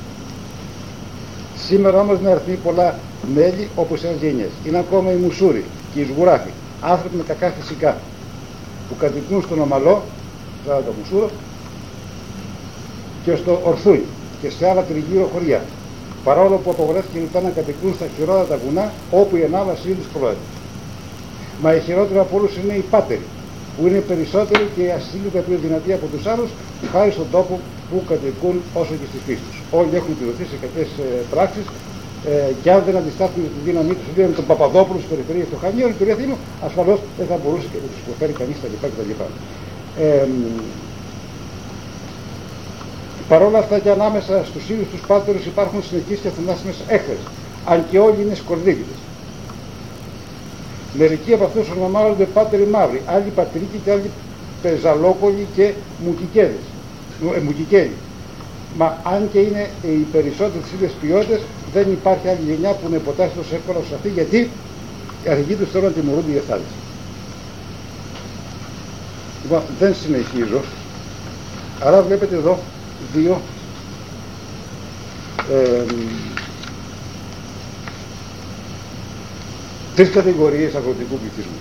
Σήμερα όμως είναι αριθμοί πολλά μέλη όπως ένας γενιές. Είναι ακόμα οι Μουσούροι και οι Σγουράφοι, άνθρωποι με κακά φυσικά, που κατοικούν στον Ομαλό, σαν το Μουσούρο, και στο Ορθούι και σε άλλα τριγύρω χωριά. Παρόλο που απογορεύτηκε λεπτά να κατοικούν στα χειρότερα γουνά όπου η ανάβαση είναι δυσκολότερη. Μα οι χειρότεροι από όλους είναι οι πάτεροι, που είναι περισσότεροι και ασύλληπτα πιο δυνατοί από τους άλλους, χάρη στον τόπο που κατοικούν όσο και στη φύση τους. Όλοι έχουν επιδοθεί σε κακές ε, πράξεις ε, και αν δεν αντιστάθουν τη δύναμή τους, δηλαδή τον Παπαδόπουλο στις περιφερειές του Χανίων, του Ρεθύμου, ασφαλώς δεν θα μπορούσε και να τους προφέρει κανείς τα λοιπά κτλ. Ε, Παρ' όλα αυτά και ανάμεσα στους ίδιους τους πάτερους υπάρχουν συνεχείς και αθανάσιμες έχθρες, αν και όλοι είναι σκορδίλιδες. Μερικοί από αυτούς ονομάζονται πάτεροι μαύροι, άλλοι πατρίκοι και άλλοι πεζαλόκολοι και μουκικέδες, ε, μουκικέλοι. Μα αν και είναι οι περισσότεροι τις ίδιες ποιότητες, δεν υπάρχει άλλη γενιά που να υποτάσσει τόσο εύκολα σε αυτή, γιατί οι αρχηγοί τους θέλουν να τιμωρούνται οι εθάδες. Λοιπόν, δεν συνεχίζω, άρα βλέπετε εδώ δύο ε, τρεις κατηγορίες αγροτικού πληθυσμού.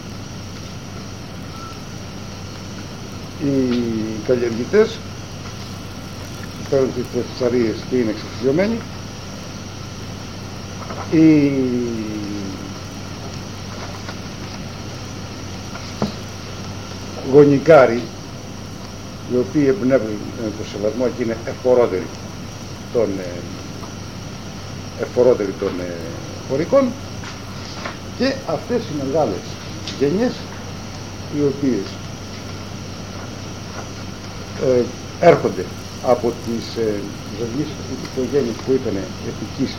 Οι καλλιεργητές παίρνουν τις ψαρίες και είναι εξοφλιωμένοι, οι γονικάροι, οι οποίοι εμπνεύουν το σεβασμό και είναι ευπορότεροι των, ευπορότεροι των χωρικών, και αυτές οι μεγάλες γενιές οι οποίες ε, έρχονται από τις ε, ζωγείς οικογένειες που ήταν επικίσει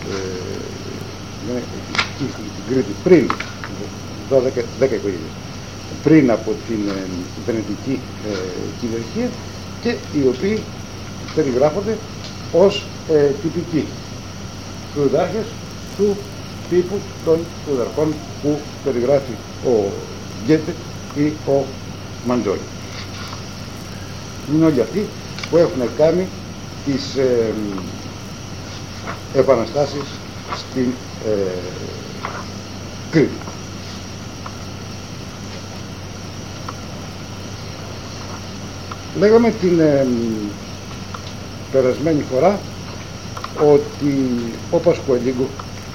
ε, στην Κρήτη πριν δώδεκα, δέκα οικογένειες πριν από την ε, βενετική ε, κυριαρχία, και οι οποίοι περιγράφονται ως ε, τυπικοί φεουδάρχες του τύπου των φεουδαρχών που περιγράφει ο Γκέτε ή ο Μαντζόλη. Είναι όλοι αυτοί που έχουν κάνει τις ε, επαναστάσεις στην ε, Κρήτη. Λέγαμε την ε, περασμένη φορά ότι ο Πασκουαλίγκο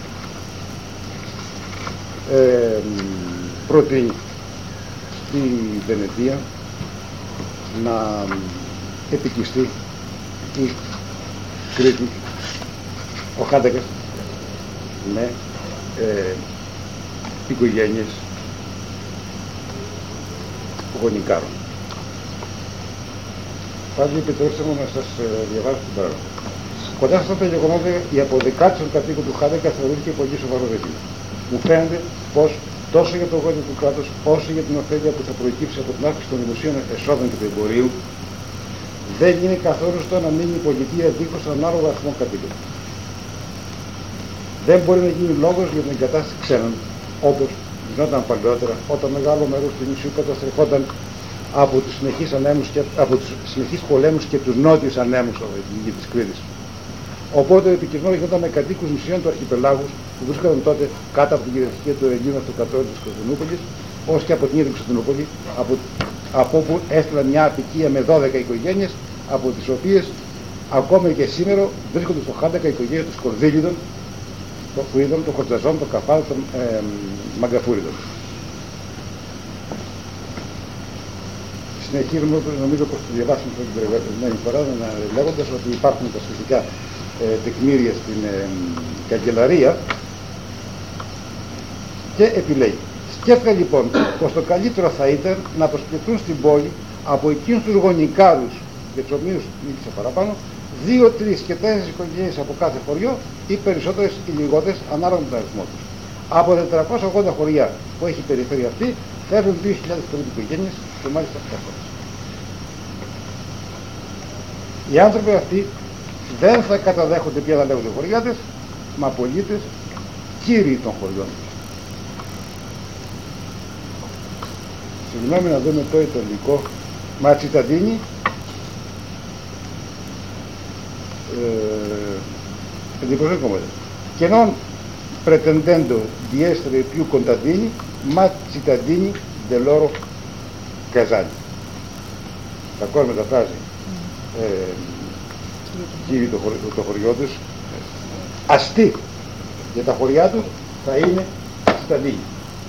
ε, προτείνει στη Βενετία να επικιστεί η Κρήτη, ο Χάντακας, με ε, οικογένειες γονικάρων. Πάλι επιτρέψτε μου να σας ε, διαβάσω την παράδοση. Κοντά σε αυτά τα γεγονότα, η αποδεκάτηση των κατοίκων του Χάντακα θεωρήθηκε πολύ σοβαρό ζήτημα. Μου φαίνεται πως τόσο για το γόνιο του κράτους, όσο για την ωφέλεια που θα προκύψει από την αύξηση των δημοσίων εσόδων και του εμπορίου, δεν είναι καθόλου στο να μείνει η πολιτεία δίχως τον ανάλογο αριθμό κατοίκων. Δεν μπορεί να γίνει λόγος για την εγκατάσταση ξένων, όπως γινόταν παλαιότερα, όταν μεγάλο μέρος του νησιού καταστρεφόταν από τους συνεχείς, ανέμους και, από τους συνεχείς πολέμους και τους νότιους ανέμους από την γη της Κρήτης. Οπότε ο επικισμός γινόταν με κατοίκους νησιών του αρχιπελάγους που βρίσκονταν τότε κάτω από την κυριαρχία του Ελλήνου αυτοκρατόρου της Κωνσταντινούπολης, ως και από την ίδια Κωνσταντινούπολη, από, από όπου έστειλαν μια απικία με δώδεκα οικογένειες, από τις οποίες ακόμα και σήμερα βρίσκονται στο Χάντακα η οικογένεια των Σκορδίλιδων, των Φουίδων, των Χορτζαζών, των Καφάρων, των ε, Μαγκαφούριδων. συνεχίζουμε, νομίζω πως το διαβάσαμε την προηγούμενη φορά, λέγοντας ότι υπάρχουν τα σχετικά ε, τεκμήρια στην ε, καγκελαρία και επιλέγει. Σκέφτηκα λοιπόν πως το καλύτερο θα ήταν να προσκληθούν στην πόλη από εκείνους τους γονικάρους για τους οποίους νίκησε παραπάνω, δύο, τρεις και τέσσερις οικογένειες από κάθε χωριό ή περισσότερες ή λιγότερες ανάλογα με τον αριθμό τους. Από τα τετρακόσια ογδόντα χωριά που έχει η περιφέρεια αυτή θα έρθουν δύο χιλιάδες περίπου οικογένειες και μάλιστα εύκολες. Οι άνθρωποι αυτοί δεν θα καταδέχονται πια να λέγονται χωριάτες, μα πολίτες, κύριοι των χωριών τους. Συγγνώμη να δούμε το ιταλικό. Ma cittadini eh, di così come che non pretendendo di essere più contadini ma cittadini del loro casali. D'accordo με τα φράση ε, κύριοι το χωριό τους, αστεί για τα χωριά τους θα είναι cittadini,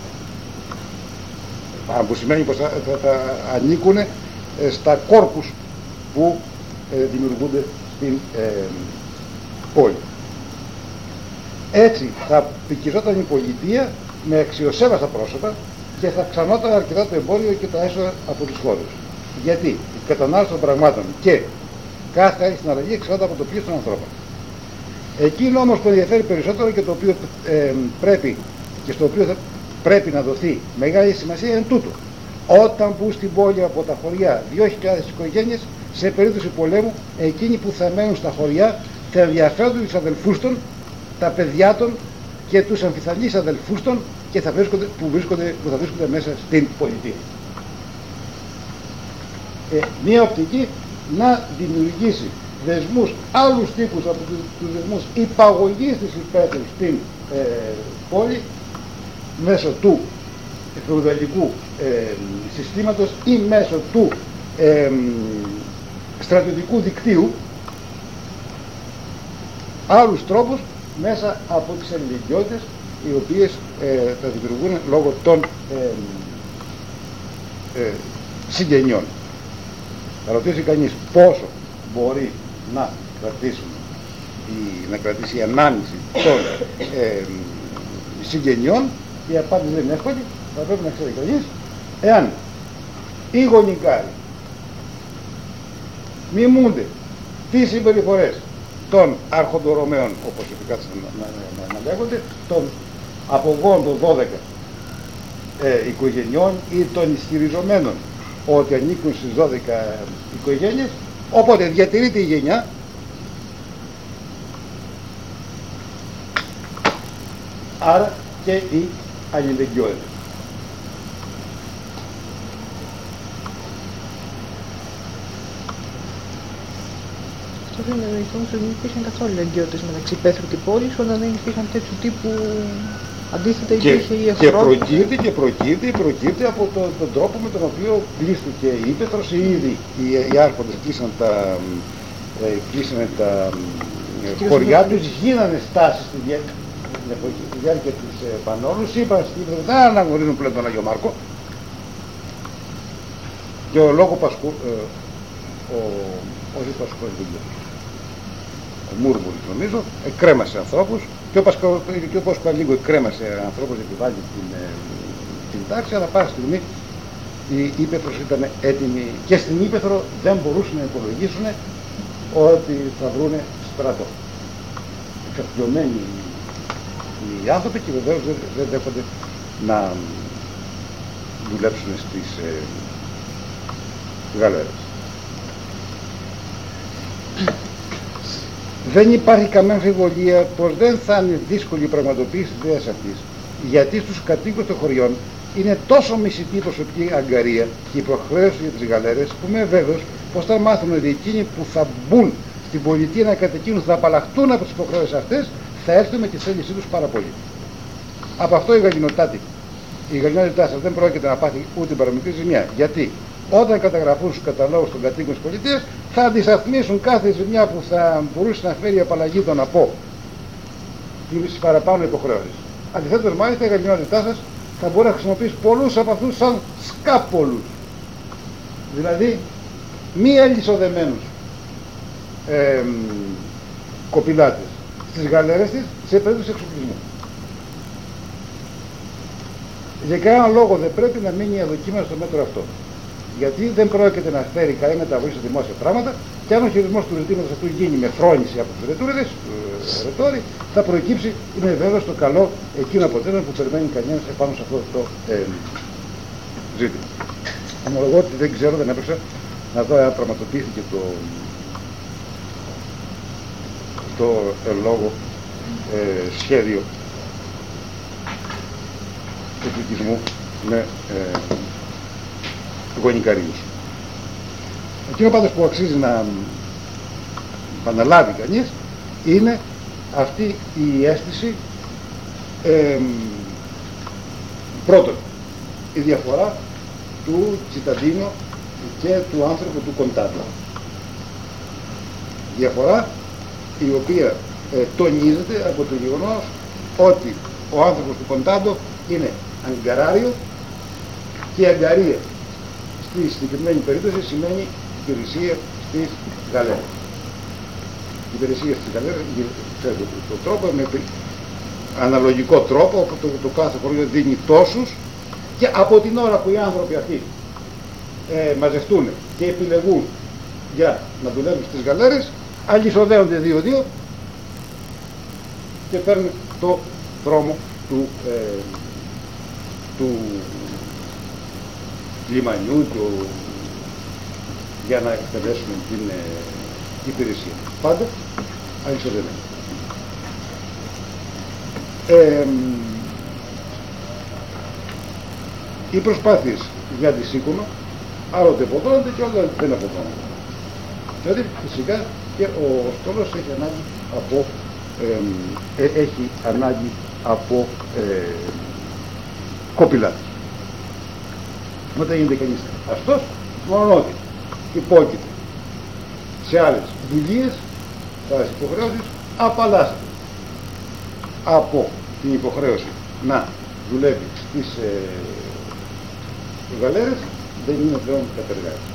που σημαίνει πως θα, θα, θα ανήκουν στα κόρπους που ε, δημιουργούνται στην ε, πόλη. Έτσι θα πικιζόταν η πολιτεία με αξιοσέβαστα πρόσωπα και θα αυξανόταν αρκετά το εμπόριο και τα έσοδα από τους χώρους. Γιατί η κατανάλωση των πραγμάτων και κάθε άλλη συναλλαγή εξαρτάται από το πλήθος των ανθρώπων. Εκείνο όμως που ενδιαφέρει περισσότερο και το οποίο ε, πρέπει και στο οποίο θα πρέπει να δοθεί μεγάλη σημασία είναι τούτο. Όταν μπουν στην πόλη από τα χωριά δύο χιλιάδες οικογένειες, σε περίπτωση πολέμου, εκείνοι που θα μένουν στα χωριά θα ενδιαφέρονται τους αδελφούς των, τα παιδιά των και τους αμφιθανείς αδελφούς των και θα βρίσκονται, που, βρίσκονται, που θα βρίσκονται μέσα στην πολιτεία. Ε, μία οπτική να δημιουργήσει δεσμούς, άλλους τύπους από τους, τους δεσμούς υπαγωγής της υπαίθρου στην ε, πόλη μέσω του φεουδαλικού ε, συστήματος ή μέσω του ε, στρατιωτικού δικτύου, άλλους τρόπους μέσα από τις ελληνικιότητες οι οποίες ε, θα δημιουργούν λόγω των ε, ε, συγγενειών. Θα ρωτήσει κανείς πόσο μπορεί να κρατήσουν η, να κρατήσει η ανάμνηση των ε, συγγενειών. Η απάντηση δεν είναι εύκολη. Θα πρέπει να ξέρει κανείς εάν οι γονικάροι μιμούνται τις συμπεριφορές των αρχοντορωμαίων, όπως επικάτσε να, να, να, να λέγονται, των απογών των δώδεκα ε, οικογενειών ή των ισχυριζομένων ότι ανήκουν στις δώδεκα οικογένειες, οπότε διατηρείται η γενιά, άρα και η αλληλεγγυότητα. Αυτό δεν δεν υπήρχαν καθόλου αλληλεγγυότητες μεταξύ υπαίθρου και πόλης, όταν δεν υπήρχαν τέτοιου τύπου. Αντίθετα υπήρχε η εχθρότητα. Και προκύπτει και προκύπτει, προκύπτει από το, τον τρόπο με τον οποίο πλήστηκε η ύπαιθρος. Ήδη οι, οι άρχοντες κλείσαν τα, ε, κλείσανε τα ε, χωριά τους, γίνανε στάσεις στη διάρκεια, στη διάρκεια της ε, Πανόλους, είπαν στην ύπαιθρο δεν αναγνωρίζουν πλέον τον Άγιο Μάρκο. Και ο λόγο Πασκού, ε, ο, όχι Πασκού, ο Μούρμουρης νομίζω, εκρέμασε ανθρώπους και ο Πασκαλίγου εκρέμασε ανθρώπους για να βάλει την, την τάξη, αλλά πάση στιγμή η Ύπαιθρος ήταν έτοιμη και στην Ύπαιθρο δεν μπορούσαν να υπολογίσουν ότι θα βρούνε στρατό. Εξαπλωμένοι οι άνθρωποι και βεβαίως δεν, δεν δέχονται να δουλέψουν στις ε, γαλέρες. Δεν υπάρχει καμία αμφιβολία πως δεν θα είναι δύσκολη η πραγματοποίηση της ιδέας αυτής, γιατί στους κατοίκους των χωριών είναι τόσο μισητή η προσωπική αγκαρία και η προχρέωση για τις γαλέρες που είμαι βέβαιος πως θα μάθουν ότι εκείνοι που θα μπουν στην πολιτεία να κατοικούν θα απαλλαχτούν από τις υποχρεώσεις αυτές, θα έρθουν με τη θέλησή τους πάρα πολύ. Από αυτό η γαλλινοτάτη, η γαλλινότητά σας δεν πρόκειται να πάθει ούτε παραμικρή ζημιά. Γιατί όταν καταγραφούν στους καταλόγους των κατοίκων της πολιτείας θα αντισταθμίσουν κάθε ζημιά που θα μπορούσε να φέρει η απαλλαγή των από τις παραπάνω υποχρεώσεις. Αντιθέτως, μάλιστα, η γαλλινότητά σας θα μπορεί να χρησιμοποιήσει πολλούς από αυτούς σαν σκάπολους Δηλαδή μη αλυσοδεμένους ε, κοπηλάτες στις γαλέρες της σε περίπτωση εξοπλισμού. Για κανένα λόγο δεν πρέπει να μείνει αδοκίμενο στο μέτρο αυτό. Γιατί δεν πρόκειται να φέρει καλή μεταβολή σε δημόσια πράγματα, και αν ο χειρισμός του ζητήματος αυτού γίνει με φρόνηση από τους ρετούριδες, ρετόροι, θα προκύψει, είμαι βέβαιος, το καλό εκείνο αποτέλεσμα που περιμένει κανένας επάνω σε αυτό το ε, ζήτημα. Ομολογώ ότι δεν ξέρω, δεν έπαιξα να δω αν πραγματοποιήθηκε το, το ε, λόγο ε, σχέδιο εθνικισμού με ε, γονικαρίους. Εκείνο πάντως που αξίζει να επαναλάβει κανείς είναι αυτή η αίσθηση ε, πρώτον, η διαφορά του Τσιταντίνο και του άνθρωπου του Κοντάντο. Διαφορά η οποία ε, τονίζεται από το γεγονός ότι ο άνθρωπος του Κοντάντο είναι αγκαράριο, και η αγκαρία στη συγκεκριμένη περίπτωση σημαίνει υπηρεσία στις γαλέρες. Η υπηρεσία στις γαλέρες, ξέρετε τον τρόπο, με αναλογικό τρόπο, όπου το, το κάθε χωριό δίνει τόσους, και από την ώρα που οι άνθρωποι αυτοί ε, μαζευτούν και επιλεγούν για να δουλεύουν στις γαλέρες, αλυσοδέονται δύο-δύο και παίρνουν το δρόμο του, ε, του λιμανιού του, για να εκτελέσουν την ε, υπηρεσία. Πάντα αλυσοδεμένοι. Ε, οι προσπάθειες για τη σύγκομα άλλοτε αποδώνονται και άλλοτε δεν αποδώνονται. Δηλαδή φυσικά και ο στόλος έχει ανάγκη από, ε, ε, έχει ανάγκη από ε, κοπηλάτες. Όταν γίνεται κανείς αυτός, μόνο ότι υπόκειται σε άλλες δουλειές, σε άλλες υποχρεώσεις, απαλλάσσεται από την υποχρέωση να δουλεύει στις ε, γαλέρες, δεν είναι πλέον κατεργάτης.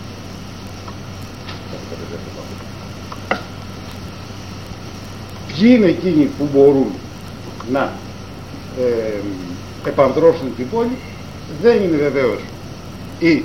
Ποιοι είναι εκείνοι που μπορούν να ε, επανδρώσουν την πόλη? Δεν είναι βεβαίως οι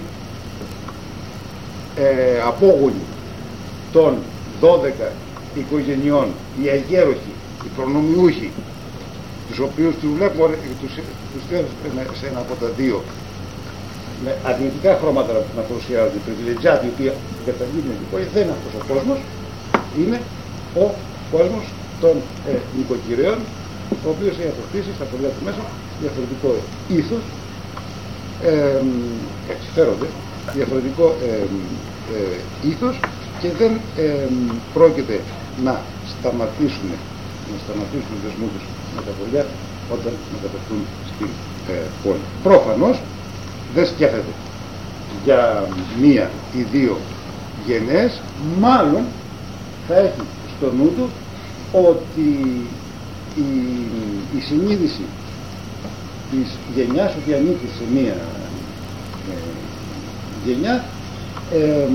ε, απόγονοι των δώδεκα οικογενειών, οι αγέροχοι, οι προνομιούχοι, τους οποίους τους βλέπουμε, τους, τους σε ένα από τα δύο με αρνητικά χρώματα να παρουσιάζονται, οι privilegiati, οι οποίοι καταγγείλουν την πόλη. Δεν είναι αυτός ο κόσμος, είναι ο κόσμος των ε, νοικοκυρέων, ο οποίος έχει αποκτήσει στα παιδιά του μέσα διαφορετικό ήθος, ε, έτσι φέρονται, διαφορετικό ε, ε, ήθος, και δεν ε, πρόκειται να σταματήσουν, να σταματήσουν τους δεσμούς τους με τα παιδιά όταν μεταφερθούν στην ε, πόλη. Προφανώς δεν σκέφτεται για μία ή δύο γενναίες, μάλλον θα έχει στο νου του ότι η, η συνείδηση της γενιάς, ότι ανήκει σε μία ε, γενιά, ε,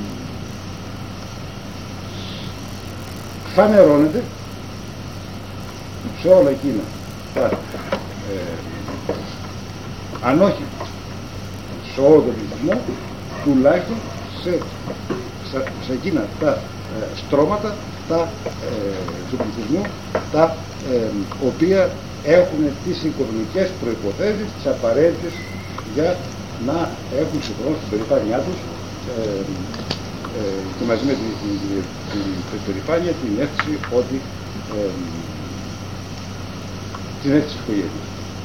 φανερώνεται σε όλα εκείνα τα ε, αν όχι σε όλο τον πληθυσμό, τουλάχιστον σε, σε, σε εκείνα τα ε, στρώματα τα, ε, του πληθυσμού, τα ε, οποία έχουν τις οικονομικές προϋποθέσεις, τις απαραίτητες για να έχουν συγχρόνως την περηφάνειά τους, ε, ε, και μαζί με την, την, την, την περηφάνεια την αίσθηση ότι ε, την αίσθηση της οικογένειας.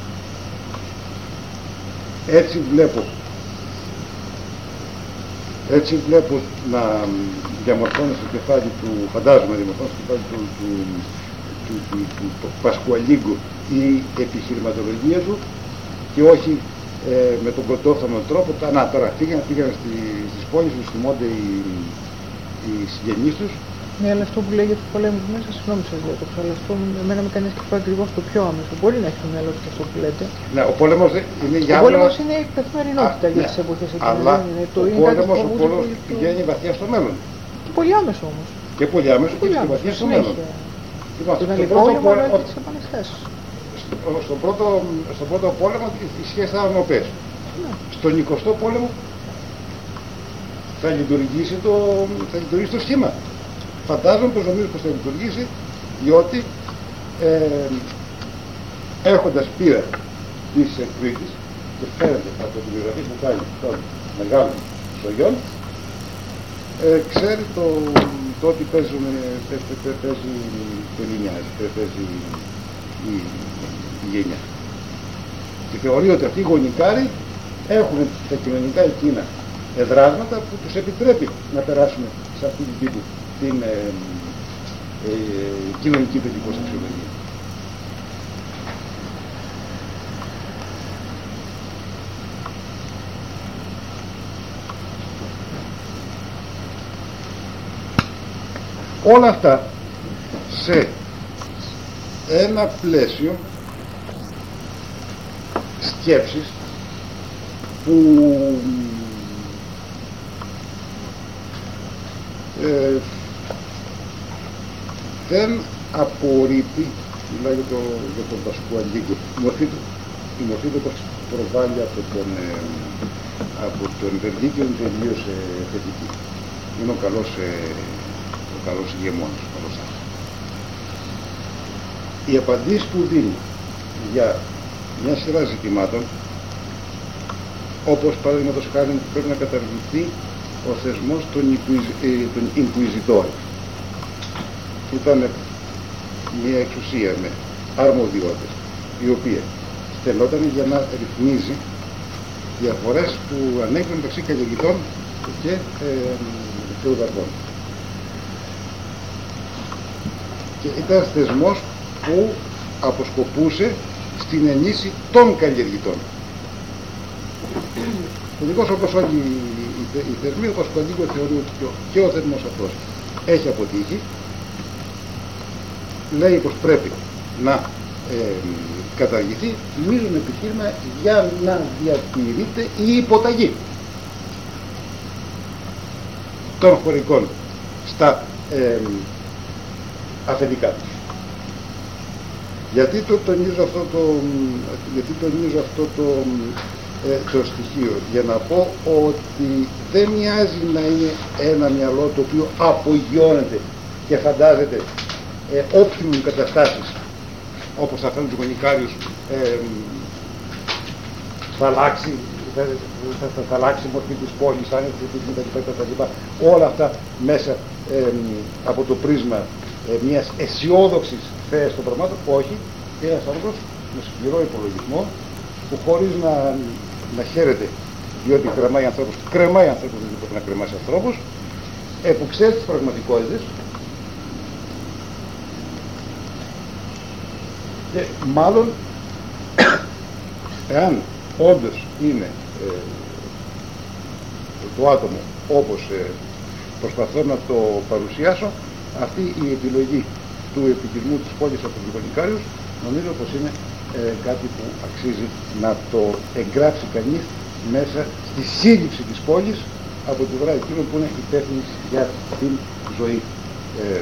Έτσι βλέπω έτσι βλέπω να διαμορφώνει στο κεφάλι του, φαντάζομαι να διαμορφώνει στο κεφάλι του, του, του, του, του, του Πασκουαλίγκο η επιχειρηματολογία του, και όχι ε, με τον πρωτόφθονο τρόπο. Τα, να τώρα πήγαν, πήγαν στη, στις πόλεις που θυμώνται οι, οι συγγενείς τους Ναι, αλλά αυτό που λέει για τους πολέμους μέσα, συγγνώμη σας διάκοψα, αλλά αυτό εμένα με κάνει να σκεφτώ ακριβώς το πιο άμεσο. Μπορεί να έχει το μυαλό του και αυτό που λέτε. Ναι, ο πόλεμος είναι για Ο πόλεμος είναι η καθημερινότητα για τις εποχές εκείνες. Αλλά είναι το, ο είναι πόλεμος, ο το... πόλεμος πηγαίνει βαθιά στο μέλλον. Και πολύ άμεσο όμως. Και πολύ άμεσο και Πολύ στη άμεσο, βαθιά στο συνέχεια. μέλλον. Λοιπόν, Τον στον Αλληλό πρώτο πόλεμο αλλά πόλεμο- και τις επαναστάσεις. στο- στον πρώτο, στον πρώτο πόλεμο οι σχέσεις θα ήταν οπές. Ναι. Στον εικοστό πόλεμο θα λειτουργήσει το, θα λειτουργήσει το σχήμα. Φαντάζομαι πως νομίζω πως θα λειτουργήσει, διότι ε, έχοντας πείρα της Κρήτης και φαίνεται από την γραφή που κάνει των μεγάλων σογιών, ε, ξέρει το, το ότι παίζουν, παι, παι, παι, παίζει το λινιάζ, παίζει η, η γενιά. Και θεωρεί ότι αυτοί οι γονικάροι έχουν τα κοινωνικά εκείνα εδράσματα που τους επιτρέπει να περάσουν σε αυτή την τύπου την ε, ε, ε, κοινωνική παιδικός αξιολογία. Όλα αυτά σε ένα πλαίσιο σκέψης που ε, δεν απορρίπτει, μιλάει για, το, για τον βασικό αντίγκο, η μορφή του, η μορφή του όπως προβάλλει από τον, ε, από τον Βερδίκιο είναι τελείως ε, θετική. Είναι ο καλός, ε, ο καλός ηγεμόνος, ο καλός άνθρωπος. Οι απαντήσεις που δίνει για μια σειρά ζητημάτων, όπως παραδείγματος χάρη πρέπει να καταργηθεί ο θεσμός των, ε, των Ινκουιζιτόρων. Ήταν μια εξουσία με αρμοδιότητες, η οποία στελόταν για να ρυθμίζει διαφορές που ανέκριναν μεταξύ καλλιεργητών και ε, θεοδαρχών. Και ήταν θεσμός που αποσκοπούσε στην ενίσχυση των καλλιεργητών. Ειδικώς όπως όλοι οι θεσμοί, όπως το αντίκο θεωρεί ότι και ο θεσμός αυτός έχει αποτύχει, λέει πως πρέπει να ε, καταργηθεί μείζον επιχείρημα για να διατηρείται η υποταγή των χωρικών στα ε, αφεντικά τους. Γιατί το τονίζω αυτό το, γιατί τονίζω αυτό το, ε, το στοιχείο? Για να πω ότι δεν μοιάζει να είναι ένα μυαλό το οποίο απογειώνεται και φαντάζεται ε, όπτιμουμ καταστάσεις, όπως θα φέρουν τους γονικάριους, ε, θα αλλάξει θα, θα, θα, θα αλλάξει η μορφή της πόλης, θα είναι κτλ. Όλα αυτά μέσα ε, από το πρίσμα ε, μιας αισιόδοξης θέασης των πραγμάτων. Όχι, ένας άνθρωπος με σκληρό υπολογισμό που χωρίς να, να χαίρεται διότι κρεμάει ανθρώπους, κρεμάει ανθρώπους, δεν μπορεί να κρεμάσει ανθρώπους, ε, που ξέρει τις πραγματικότητες και μάλλον εάν όντως είναι ε, το άτομο όπως ε, προσπαθώ να το παρουσιάσω, αυτή η επιλογή του επικισμού της πόλης από τους γονικάριους νομίζω πως είναι ε, κάτι που αξίζει να το εγγράψει κανείς μέσα στη σύλληψη της πόλης από τη πλευρά εκείνων που είναι υπεύθυνοι για την ζωή, ε,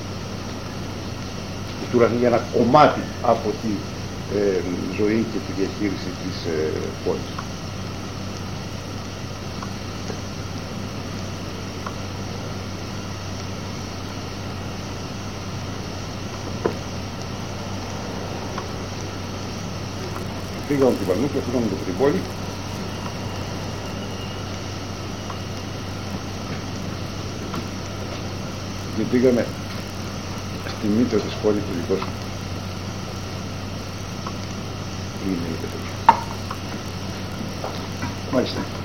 τουλάχιστον για ένα κομμάτι από τη ε, ζωή και τη διαχείριση της ε, πόλης. Πήγαμε από την Παλνούκια, πήγαμε από την πόλη. Και πήγαμε στη μήτρα της πόλης του δικός μου. Είναι η Πετρούς. Μάλιστα.